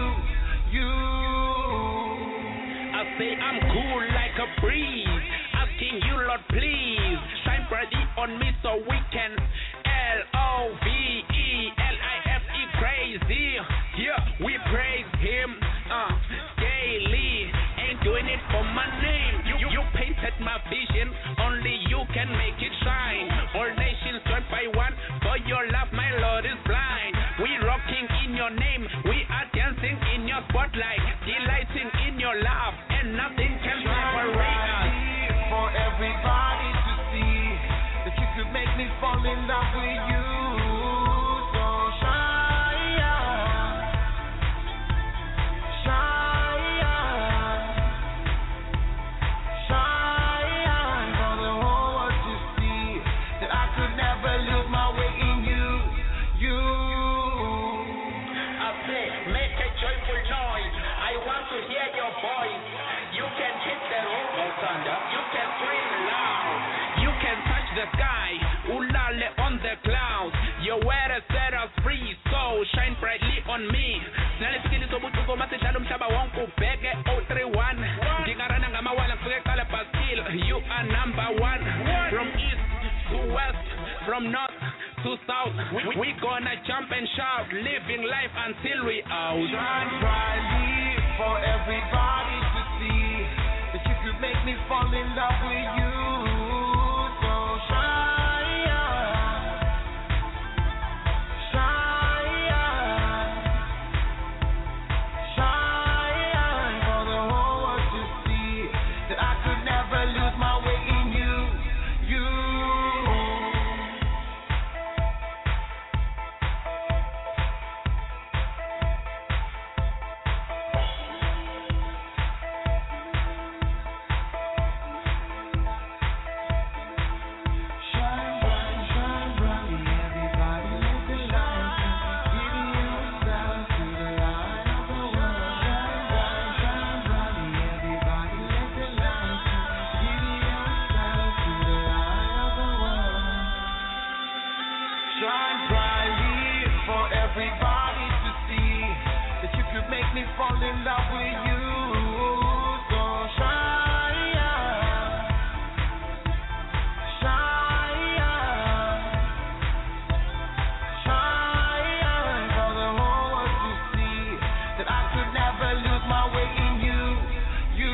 I say I'm cool like a breeze, asking you, Lord, please shine brightly on me so we can LOVELIFE crazy. Yeah, we praise Him daily. Ain't doing it for my name. You painted my vision. Only you can make it shine. All nations one by one. For your love, my Lord is blind. We rocking in your name. We are dancing in your spotlight, delighting in your love, and nothing can separate us. For everybody to see that you could make me fall in love with you. So shine, shine, shine for the whole world to see that I could never lose my way in you. I say, make a joyful noise. I want to hear your voice. You can hit the room, oh thunder. You can scream loud. You can touch the sky. free, so shine brightly on me. Nalesikili sobutuko masidlala umhlaba wonke ubheke 031. Ngingarana ngamawala ngifike qala baskill. You are number one. From east to west, from north to south. We gonna jump and shout, living life until we out. Shine brightly for everybody to see that you could make me fall in love with you. So shine, shine, shine for the whole world to see that I could never lose my way in you, you. Everybody to see that you could make me fall in love with you. So shine, shine, shine for the whole world to see that I could never lose my way in you, you.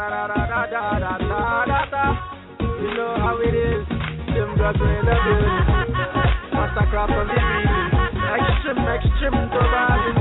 You know how it is. Them drugs in the building. Massacre from the beginning. Extreme to body.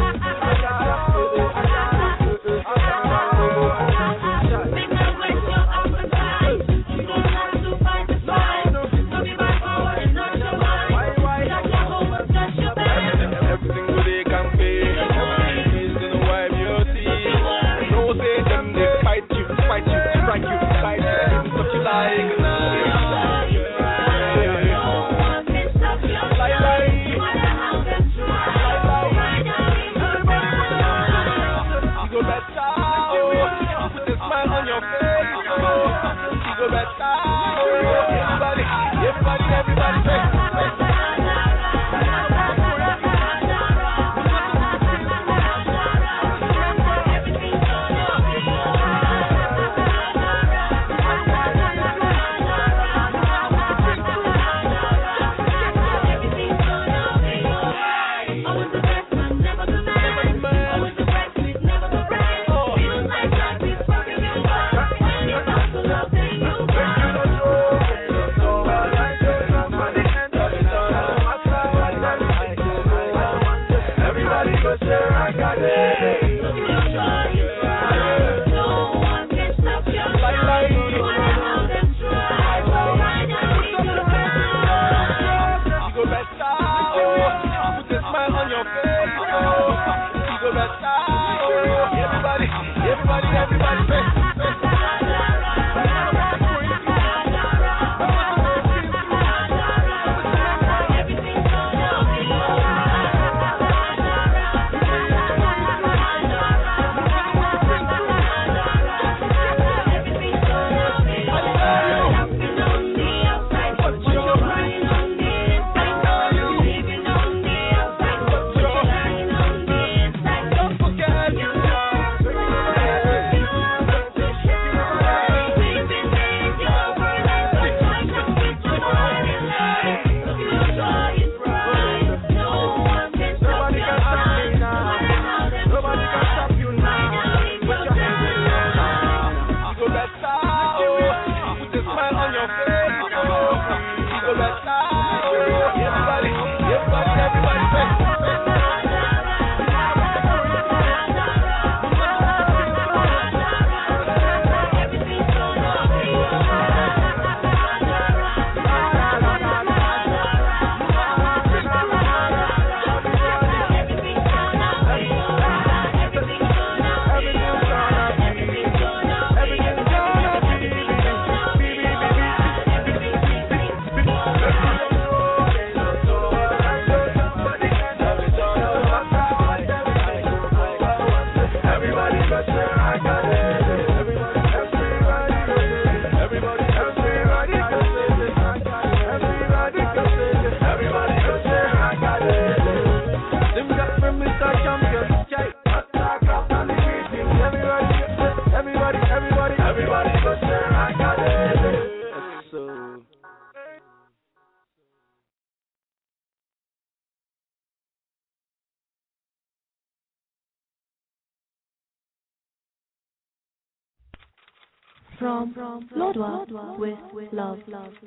From Lodwa with love.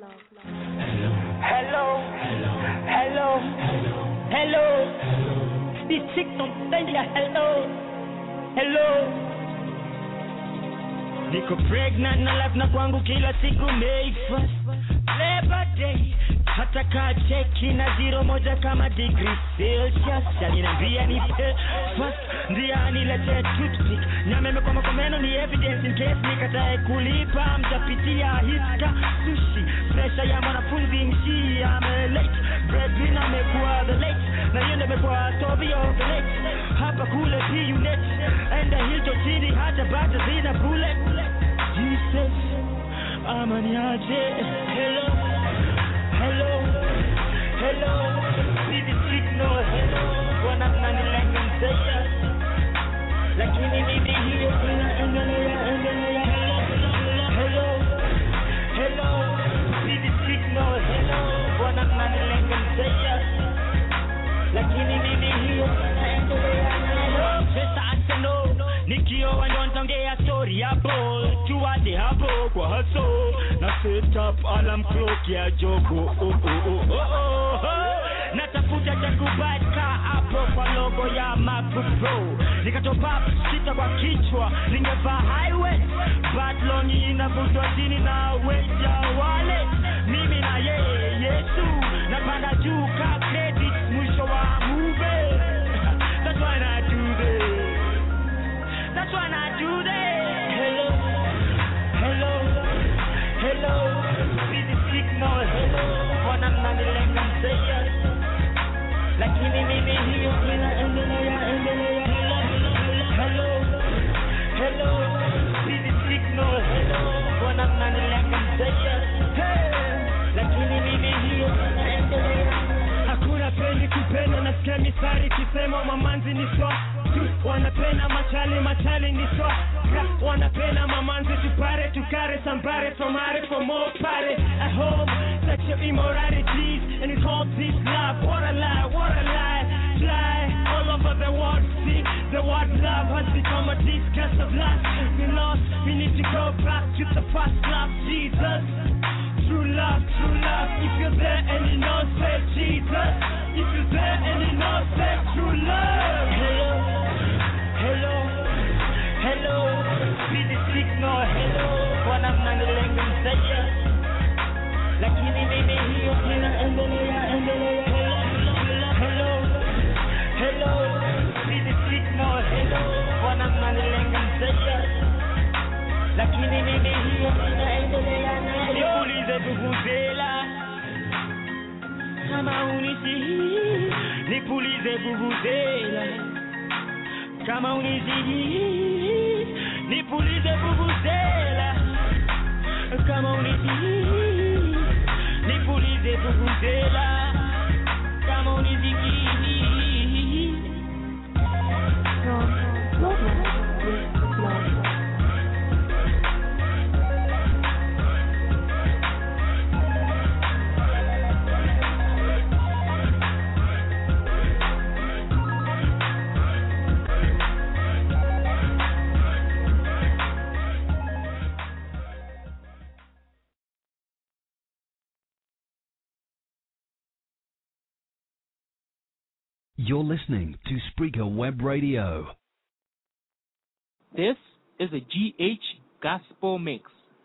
Hello. This chick don't send ya hello. Niko pregnant na life na kwangu kila siku May 1st Labor Day hata ka cheki na 01 kama degree Celsius aliniambia ni first ndia nilete toothpick na meme kwa makomeno ni evidence in case nikatae kulipa mtapitia hiska sushi pressure ya mwanafunzi mshi I'm late breadwinner amekuwa the late na yeye amekuwa Toby of the late hapa kule P-Unit and the hill to chini hata bata zina bullet Jesus amaniaje hello see the signal wana nani like mzee lakini mimi hiyo inaendelea hello see the signal wana nani like mzee lakini mimi hiyo inaendelea sasa aseno nikio wanaongea so variable to what they have kwa haso na set up alarm clock ya jogo natafuta takubaka hapo kwa logo ya MacBook Pro nikatopa sita kwa kichwa ningevaa highway but long inavutwa chini na weja wale mimi na yeye Yesu napanda juu ka credit mwisho wa movie that's why I do this that's why I do this hello hello hello be the signal hello wana mnanilenga mseya lakini mimi hiyo inaendelea hello hello be the signal hello wana mnanilenga mseya lakini mimi hiyo inaendelea hakuna pendi kupenda nasikia misari kisema mamanzi ni swa wanapenda machali ni swa wanapenda mamanzi tupare tukare sambare tomare for more party at home sexual immoralities and it's all this love what a lie fly all over the world see the word love has become a disgust of life we lost we need to go back to the first love Jesus true love if you're there and you know say Jesus if you're there and you know say true love hello be the signal hello wana mnanilenga mseja lakini mimi hiyo inaendelea hello be the signal hello wana mnanilenga mseja lakini mimi hiyo inaendelea nipulize vuvuzela kama unisihi nipulize vuvuzela kama unisihi nipulize vuvuzela kama unisihi nipulize vuvuzela kama unisihi You're listening to Spreaker Web Radio. This is a GH Gospel Mix.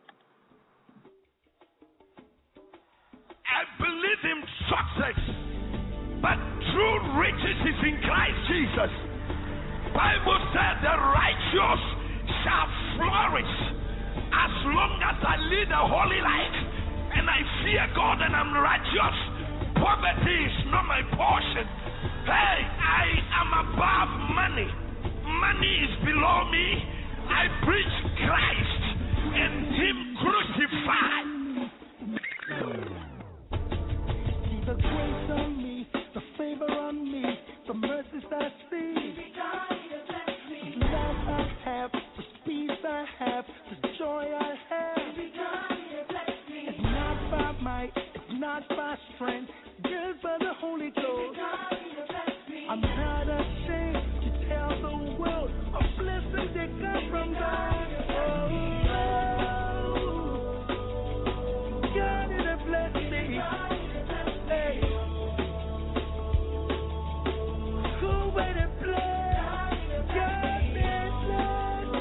I believe in success, but true riches is in Christ Jesus. Bible said the righteous shall flourish as long as I lead a holy life and I fear God and I'm righteous. Poverty is not my portion. Hey, I am above money. Money is below me. I preach Christ and Him crucified. See the grace on me, the favor on me, the mercies I see. The love I have, the peace I have, the joy I have. It's not by might, it's not by strength, just by the Holy Ghost. I'm not ashamed to tell the world of blessings that come from God. God is a blessing. Hey. Who would have blessed? God is blessed.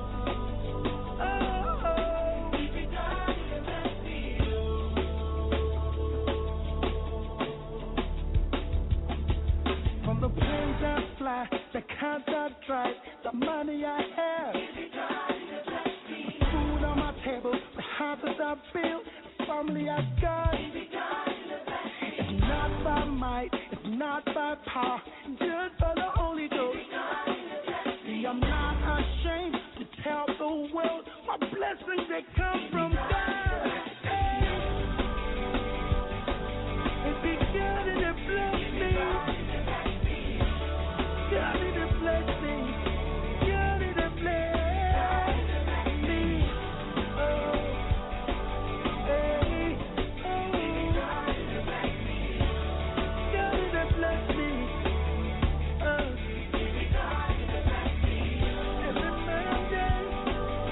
From the planes I fly, the cars I drive, the money I have, the food on my table, the houses I build, the family I got. It's not by might, it's not by power, just by the Holy Ghost. See, I'm not ashamed to tell the world my blessings that come from God. It's because of the blessing. God is a blessing. God is a blessing. Oh, hey, oh. God is a blessing. Every Monday,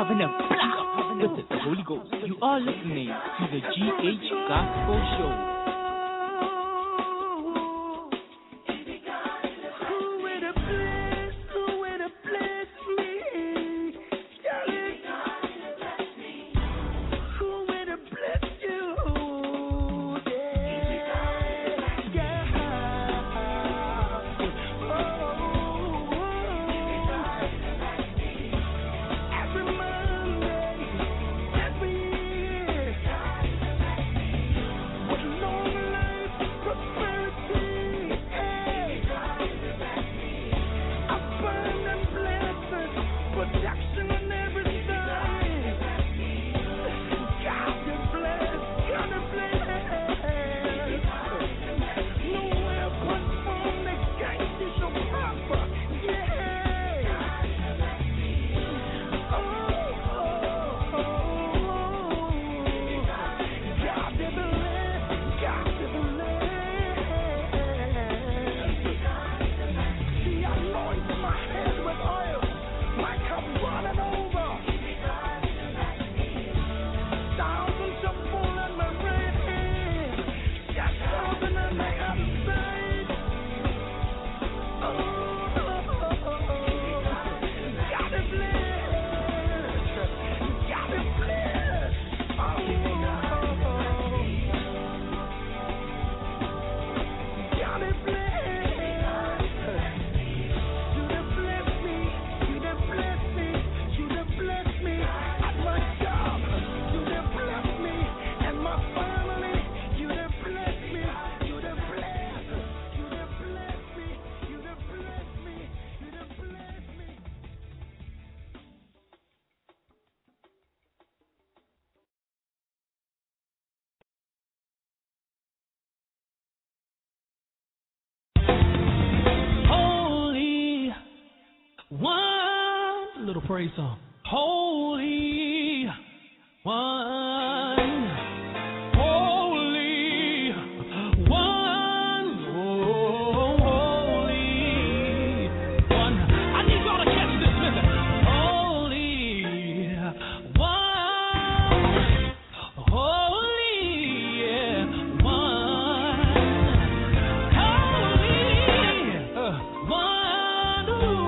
having a blast with the Holy Ghost. You are listening to the GH Gospel Show. One little praise song. Holy One, Holy One, oh, Holy One. I need y'all to catch this. Listen. Holy One, Holy One, Holy One,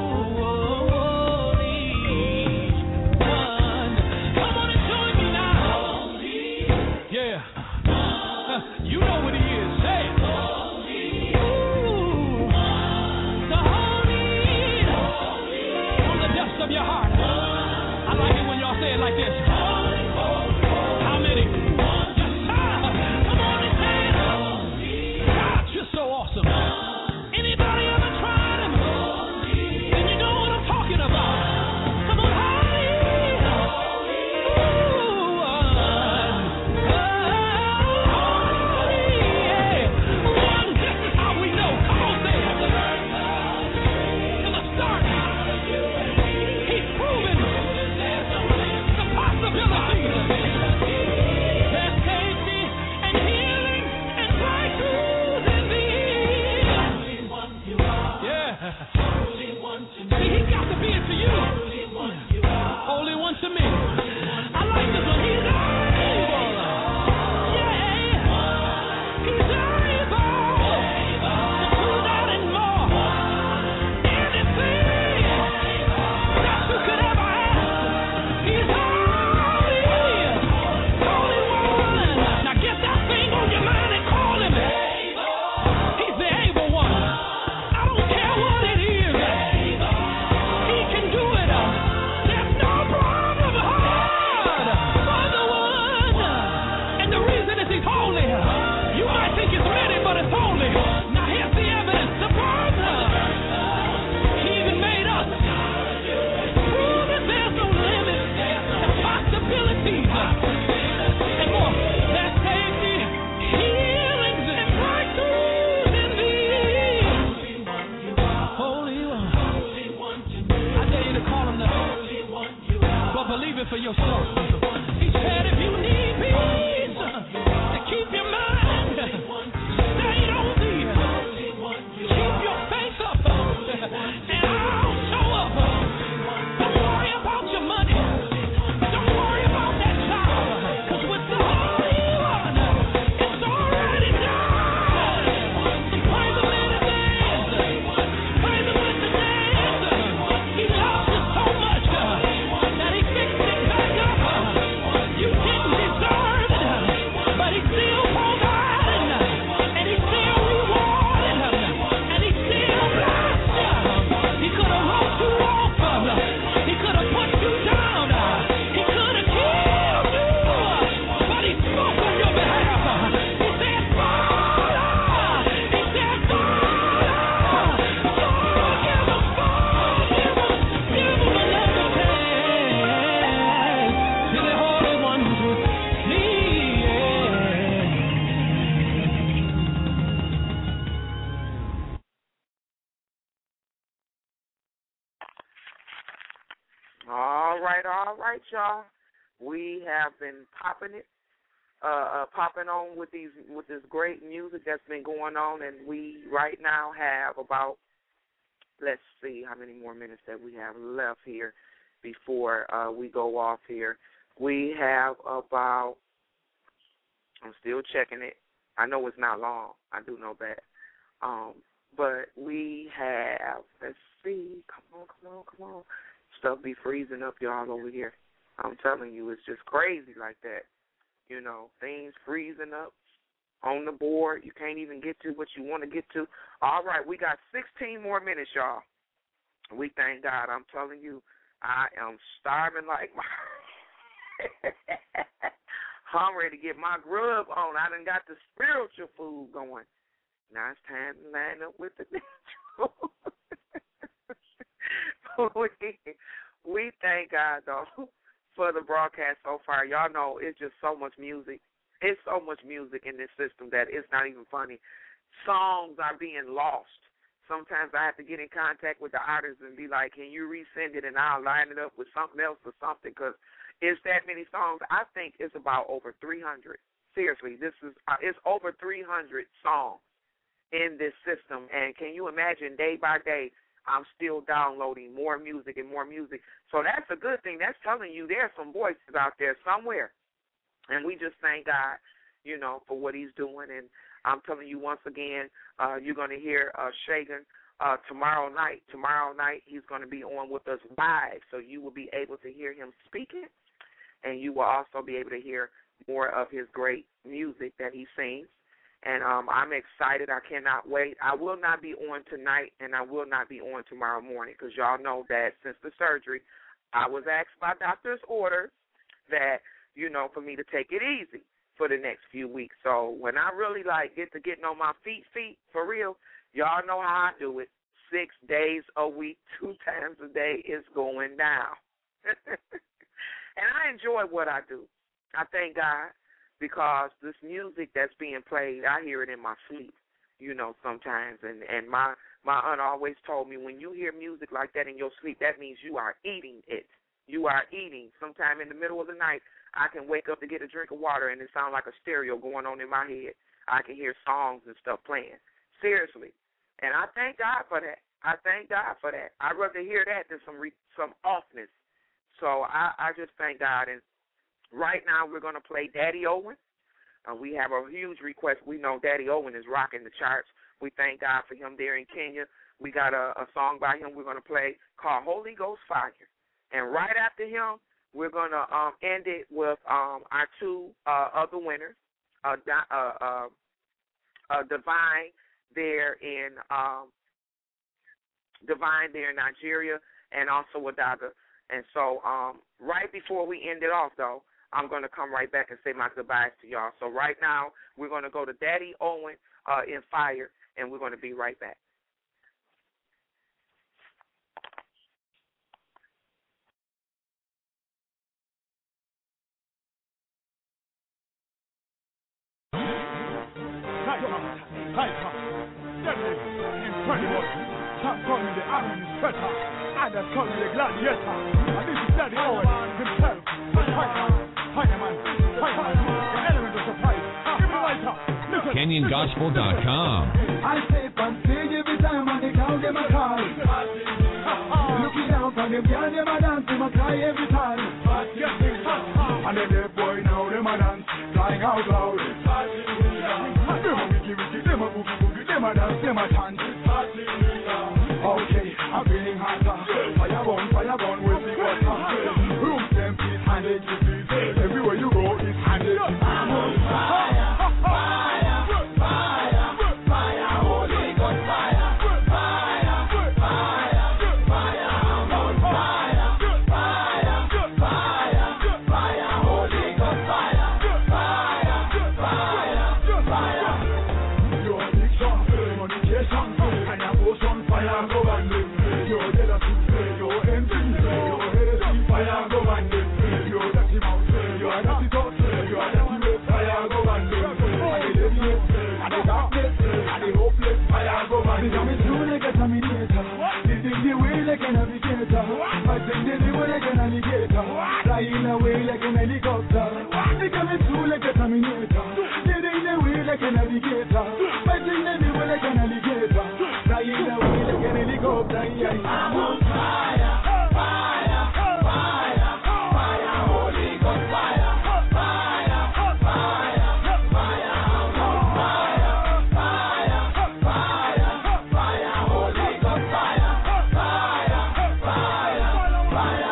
Come on and join me now. Yeah. You know what he is. Say it. Ooh. The holy. From the depths of your heart. I like it when y'all say it like this. How many? Yes, sir. Come on and say it. God, you're so awesome. Anybody ever tried him? Then you know what I'm talking about. Come on, holy. Ooh, one. This is how we know. Come on, say it. In the start, he's proven the possibilities. There's safety and healing and breakthroughs in thee. Yeah. See, he's got to be it to you. Holy one to me. I like this one. He's able. Yeah. He's able to do that and more. Anything that you could ever ask. He's holy. Holy one. Now get that thing on your mind and call him. He's the able one. I don't care what it is. He can do it. There's no problem hard for the one. And the reason is he's holy. You might think it's many, but it's holy. Now here's the evidence. The Father, he even made us. Prove that there's no limit to possibilities. And more. There's safety, healings, and breakthroughs in thee. Holy one. I dare you to call him now. But believe it for yourself. He said if you need peace to keep your mind stayed on thee, keep your face up, and I'll show up. Don't worry about your money. All right, y'all. We have been popping on with this great music that's been going on, and we right now have about, let's see how many more minutes that we have left here before we go off here. We have about, I'm still checking it. I know it's not long. I do know that. But we have, let's see, come on. Stuff be freezing up, y'all, over here. I'm telling you, it's just crazy like that. You know, things freezing up on the board. You can't even get to what you want to get to. All right, we got 16 more minutes, y'all. We thank God. I'm telling you, I am starving like my... I'm ready to get my grub on. I done got the spiritual food going. Now it's time to line up with the natural. We thank God, though, for the broadcast so far. Y'all know it's just so much music. It's so much music in this system that it's not even funny. Songs are being lost. Sometimes I have to get in contact with the artists and be like, can you resend it, and I'll line it up with something else or something, because it's that many songs. I think it's about over 300. Seriously, it's over 300 songs in this system, and can you imagine day by day I'm still downloading more music and more music. So that's a good thing. That's telling you there's some voices out there somewhere. And we just thank God, you know, for what he's doing. And I'm telling you once again, you're going to hear Shagan tomorrow night. Tomorrow night he's going to be on with us live, so you will be able to hear him speaking, and you will also be able to hear more of his great music that he sings. And I'm excited. I cannot wait. I will not be on tonight, and I will not be on tomorrow morning, because y'all know that since the surgery, I was asked by doctor's orders that, you know, for me to take it easy for the next few weeks. So when I really, get to getting on my feet, for real, y'all know how I do it. 6 days a week, 2 times a day, it's going down. And I enjoy what I do. I thank God. Because this music that's being played, I hear it in my sleep, you know, sometimes. And my aunt always told me, when you hear music like that in your sleep, that means you are eating it. You are eating. Sometime in the middle of the night, I can wake up to get a drink of water, and it sounds like a stereo going on in my head. I can hear songs and stuff playing. Seriously. And I thank God for that. I'd rather hear that than some offness. So I just thank God. And right now, we're going to play Daddy Owen. We have a huge request. We know Daddy Owen is rocking the charts. We thank God for him there in Kenya. We got a song by him we're going to play called Holy Ghost Fire. And right after him, we're going to end it with our 2 other winners, Divine there in Nigeria, and also Wadaga. And so right before we end it off, though, I'm going to come right back and say my goodbyes to y'all. So right now, we're going to go to Daddy Owen in Fire, and we're going to be right back. Incredible. Some call me the administrator, others call me the gladiator. And this is Daddy Owen himself, the fireman, the element of surprise. Give me lighter. KenyanGospel.com. I say from stage every time and they count them a call. Looking down from them, girl, them a dance, them a cry every time. And the deaf boy now, them a dance, crying out loud. Them a wiki, them a boogie, them a dance, them a chant. Okay, I'm feeling hotter. Fire burn, we'll see what's happening. Room empty, handed to feet. Everywhere you go, it's handed to feet. Holy Ghost fire. Your addiction, communication, and your motion, fire go and live. Your navigator. Fighting the devil like an alligator. Flying away like an helicopter. They coming through like a terminator. Leading the way like a navigator. Fighting the devil like an alligator. Flying away like an helicopter. I'm on fire, fire, fire, fire, Holy Ghost fire, fire, fire, fire, I'm on fire, fire, fire, fire, Holy Ghost fire, fire, fire, fire,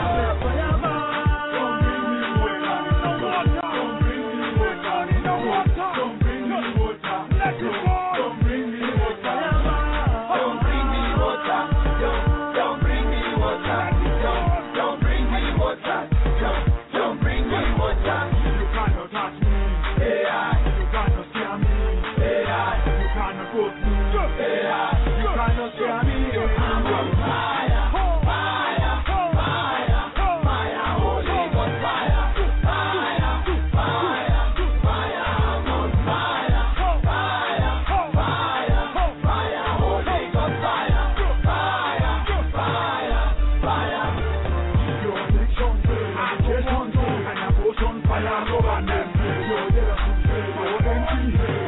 don't bring me water, let it go. Don't bring me water, don't bring me water, don't bring me water, don't bring me water, don't bring me water. You cannot touch me, you cannot scare me, you cannot go through, you cannot scare me. I'm on fire, fire, fire, fire, Holy Ghost fire, fire, fire, fire, I'm on fire, fire, fire, fire, Holy Ghost fire, fire, fire, fire. Your addiction, medication, and abortion, fire, go and them. Your jealousy, your envy,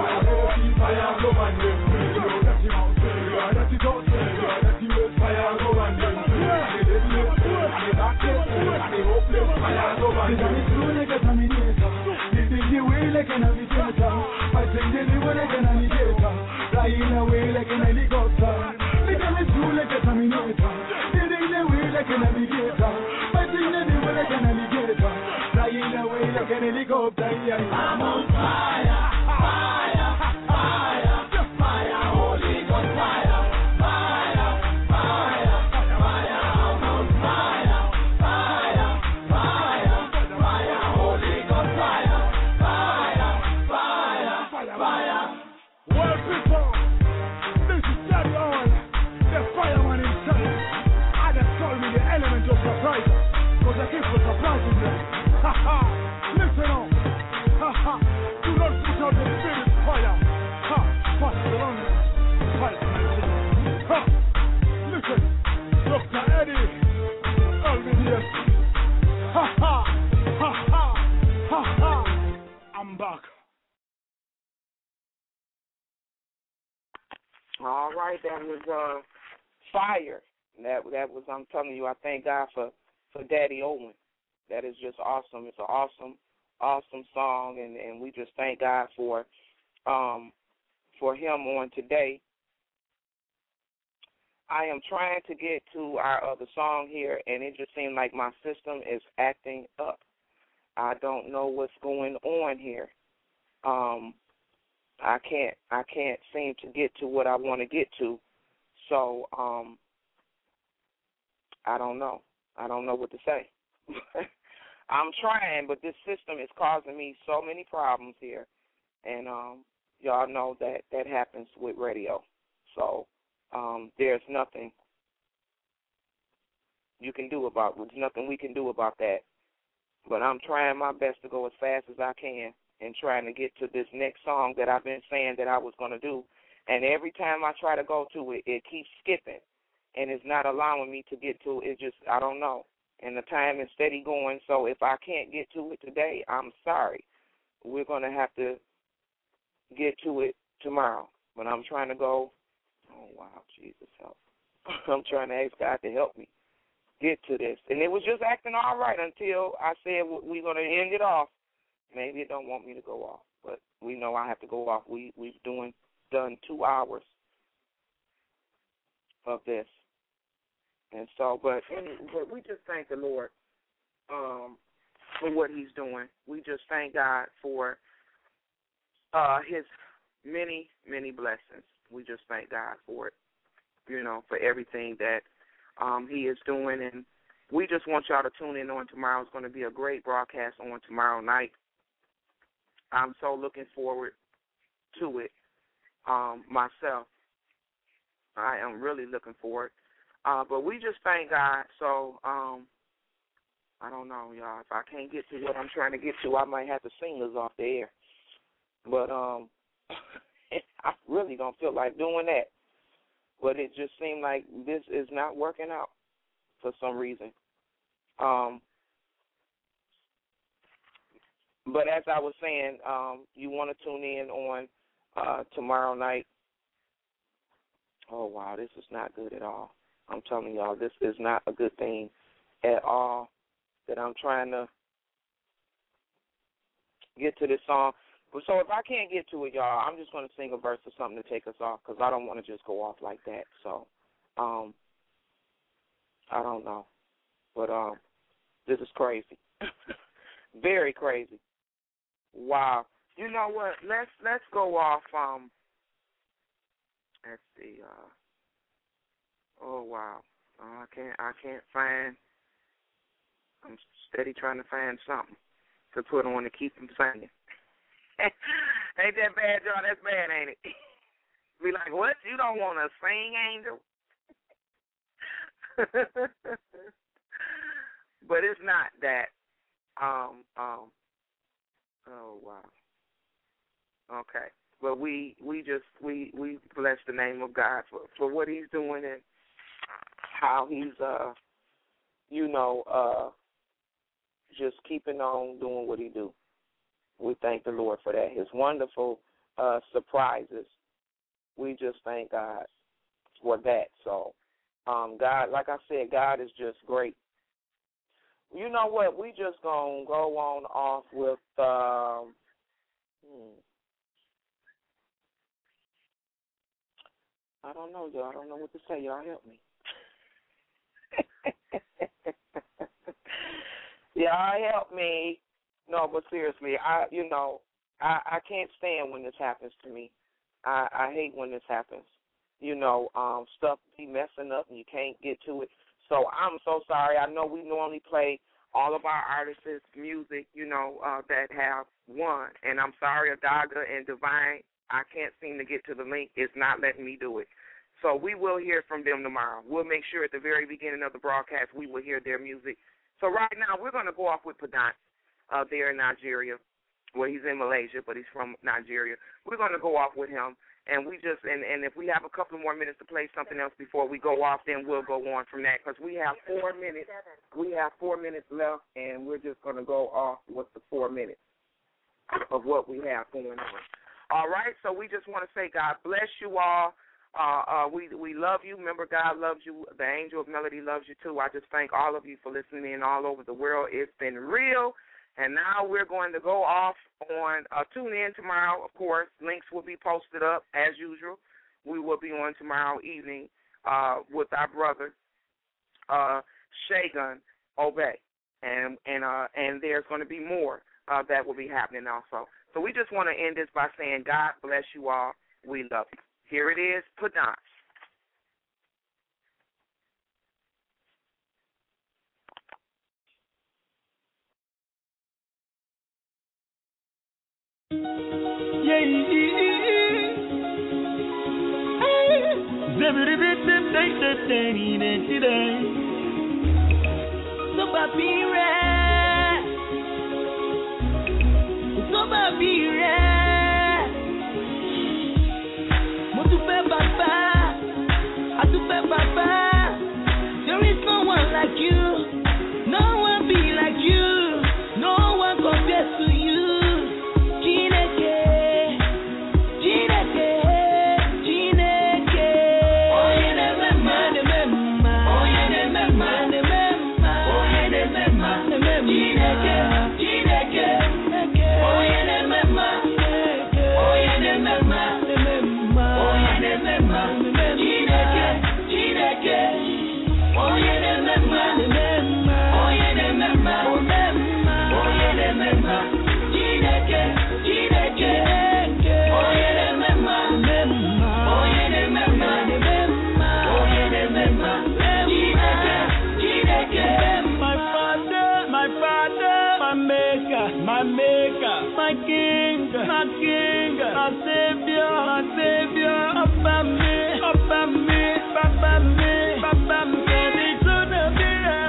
fire, go and them. Your dirty mouth, your dirty thoughts, your dirty ways, fire, go and them. And the deadliest, and the darkest, and the hopeless, fire, go and them. It's true like a terminator, leading the way like an navigator, fighting the devil like an alligator, flying away like an helicopter. It's true like a terminator, leading the way like a navigator, fighting the devil like an alligator, flying away like an helicopter. I'm on fire, fire, fire, fire, Holy Ghost fire, fire, fire, fire, I'm on fire, fire, fire, fire, Holy Ghost fire, fire, fire, fire. Well, people, this is Daddy Oil, the fireman himself. I just call me the element of surprise, because I keep on surprising them. Ha ha, listen up. Ha ha, do not put out the spirit fire. Ha, fast around fire. Ha, listen, Dr. Eddie, LBDS. Ha ha, ha ha, ha ha, I'm back. All right, that was fire. That was, I'm telling you, I thank God for Daddy Owen. That is just awesome. It's an awesome song, and we just thank God for him on today. I am trying to get to our other song here, and it just seemed like my system is acting up. I don't know what's going on here. I can't seem to get to what I want to get to. So I don't know. I don't know what to say. I'm trying, but this system is causing me so many problems here. And y'all know that happens with radio. So there's nothing you can do about it. There's nothing we can do about that. But I'm trying my best to go as fast as I can and trying to get to this next song that I've been saying that I was going to do. And every time I try to go to it, it keeps skipping. And it's not allowing me to get to it. Just, I don't know. And the time is steady going. So if I can't get to it today, I'm sorry. We're going to have to get to it tomorrow. But I'm trying to go. Oh, wow, Jesus, help. I'm trying to ask God to help me get to this. And it was just acting all right until I said we're going to end it off. Maybe it don't want me to go off, but we know I have to go off. We've done 2 hours of this. And so, but we just thank the Lord for what he's doing. We just thank God for his many, many blessings. We just thank God for it, for everything that he is doing. And we just want y'all to tune in on tomorrow. It's going to be a great broadcast on tomorrow night. I'm so looking forward to it myself. I am really looking forward. But we just thank God. So I don't know, y'all. If I can't get to what I'm trying to get to, I might have to sing us off the air. But I really don't feel like doing that. But it just seemed like this is not working out. for some reason. But as I was saying, you want to tune in on tomorrow night. Oh, wow, this is not good at all. I'm telling y'all, this is not a good thing at all that I'm trying to get to this song. So if I can't get to it, y'all, I'm just going to sing a verse or something to take us off because I don't want to just go off like that. So I don't know. But this is crazy. Very crazy. Wow. You know what? Let's go off. Let's see. Oh wow. I can't find. I'm steady trying to find something to put on to keep them singing. Ain't that bad, y'all? That's bad, ain't it? Be like, what? You don't want to sing, Angel? But it's not that. Oh wow. Okay. But we bless the name of God for what He's doing and how He's just keeping on doing what He do. We thank the Lord for that. His wonderful surprises. We just thank God for that. So God, like I said, God is just great. You know what? We just gonna go on off with I don't know, y'all. I don't know what to say. Y'all help me. Y'all help me. No, but seriously, I can't stand when this happens to me. I hate when this happens. Stuff be messing up and you can't get to it. So I'm so sorry. I know we normally play all of our artists' music, that have won. And I'm sorry, Adaga and Divine, I can't seem to get to the link. It's not letting me do it. So we will hear from them tomorrow. We'll make sure at the very beginning of the broadcast we will hear their music. So right now we're going to go off with Padant there in Nigeria. Well, he's in Malaysia, but he's from Nigeria. We're going to go off with him. And we just and if we have a couple more minutes to play something else before we go off, then we'll go on from that because we have 4 minutes. We have 4 minutes left, and we're just going to go off with the 4 minutes of what we have going on. All right, so we just want to say God bless you all. We love you. Remember, God loves you. The Angel of Melody loves you, too. I just thank all of you for listening in all over the world. It's been real. And now we're going to go off on, tune in tomorrow, of course. Links will be posted up as usual. We will be on tomorrow evening with our brother, Shagun Obey. And there's going to be more that will be happening also. So we just want to end this by saying God bless you all. We love you. Here it is, Padant. There is no one like you, no one be like you, no one compares to you. My king, my savior, Papa me, Papa me, send it to the mirror,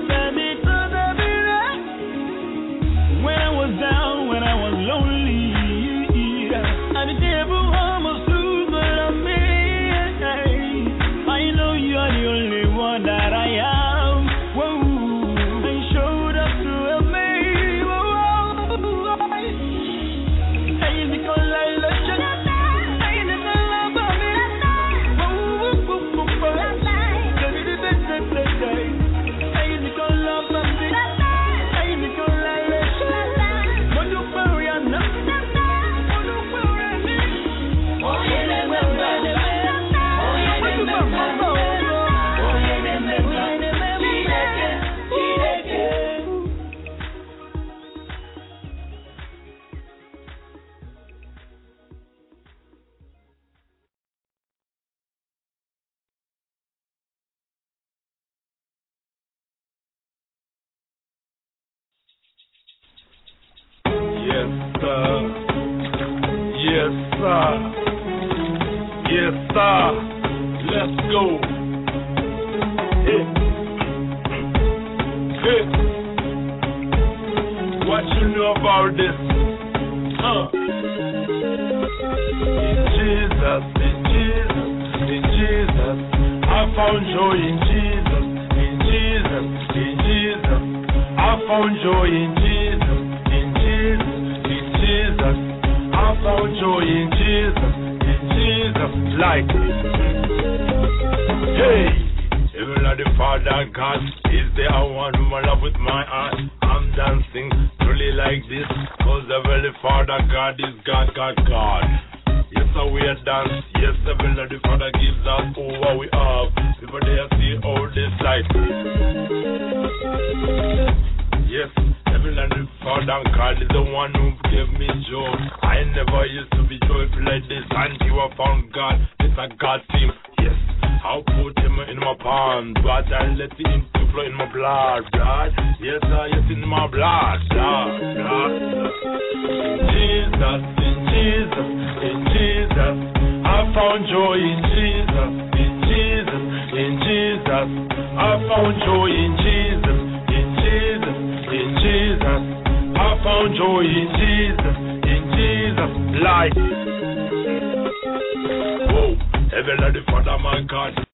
When I was down, when I was lonely, and the devil almost took all of me. I know you are the only one that I have. Yes, sir. Yes, sir. Yes, sir. Let's go. Hey. Hey. What you know about this? In Jesus, in Jesus, in Jesus. I found joy in Jesus, in Jesus, in Jesus. I found joy in Jesus, in Jesus, in Jesus. I found joy in Jesus, in Jesus. Like, hey, even like the Father God is the one whom I love with my heart. I'm dancing truly like this, cause the very Father God is God, God, God. Yes, we are dance. Yes, even like the Father gives us all what we have. People there see all this light. Yes, even like the Father God is the one who gave me joy. I never used to be joyful like this until I found God. It's a God theme. Yes, I'll put him in my palm, but I let him to flow in my blood. Blood, yes, yes, in my blood. Blood, blood. In Jesus, in Jesus, in Jesus. I found joy in Jesus, in Jesus, in Jesus. I found joy in Jesus, in Jesus, in Jesus. I found joy in Jesus, in Jesus. Life. Whoa, heaven like the Father, my God.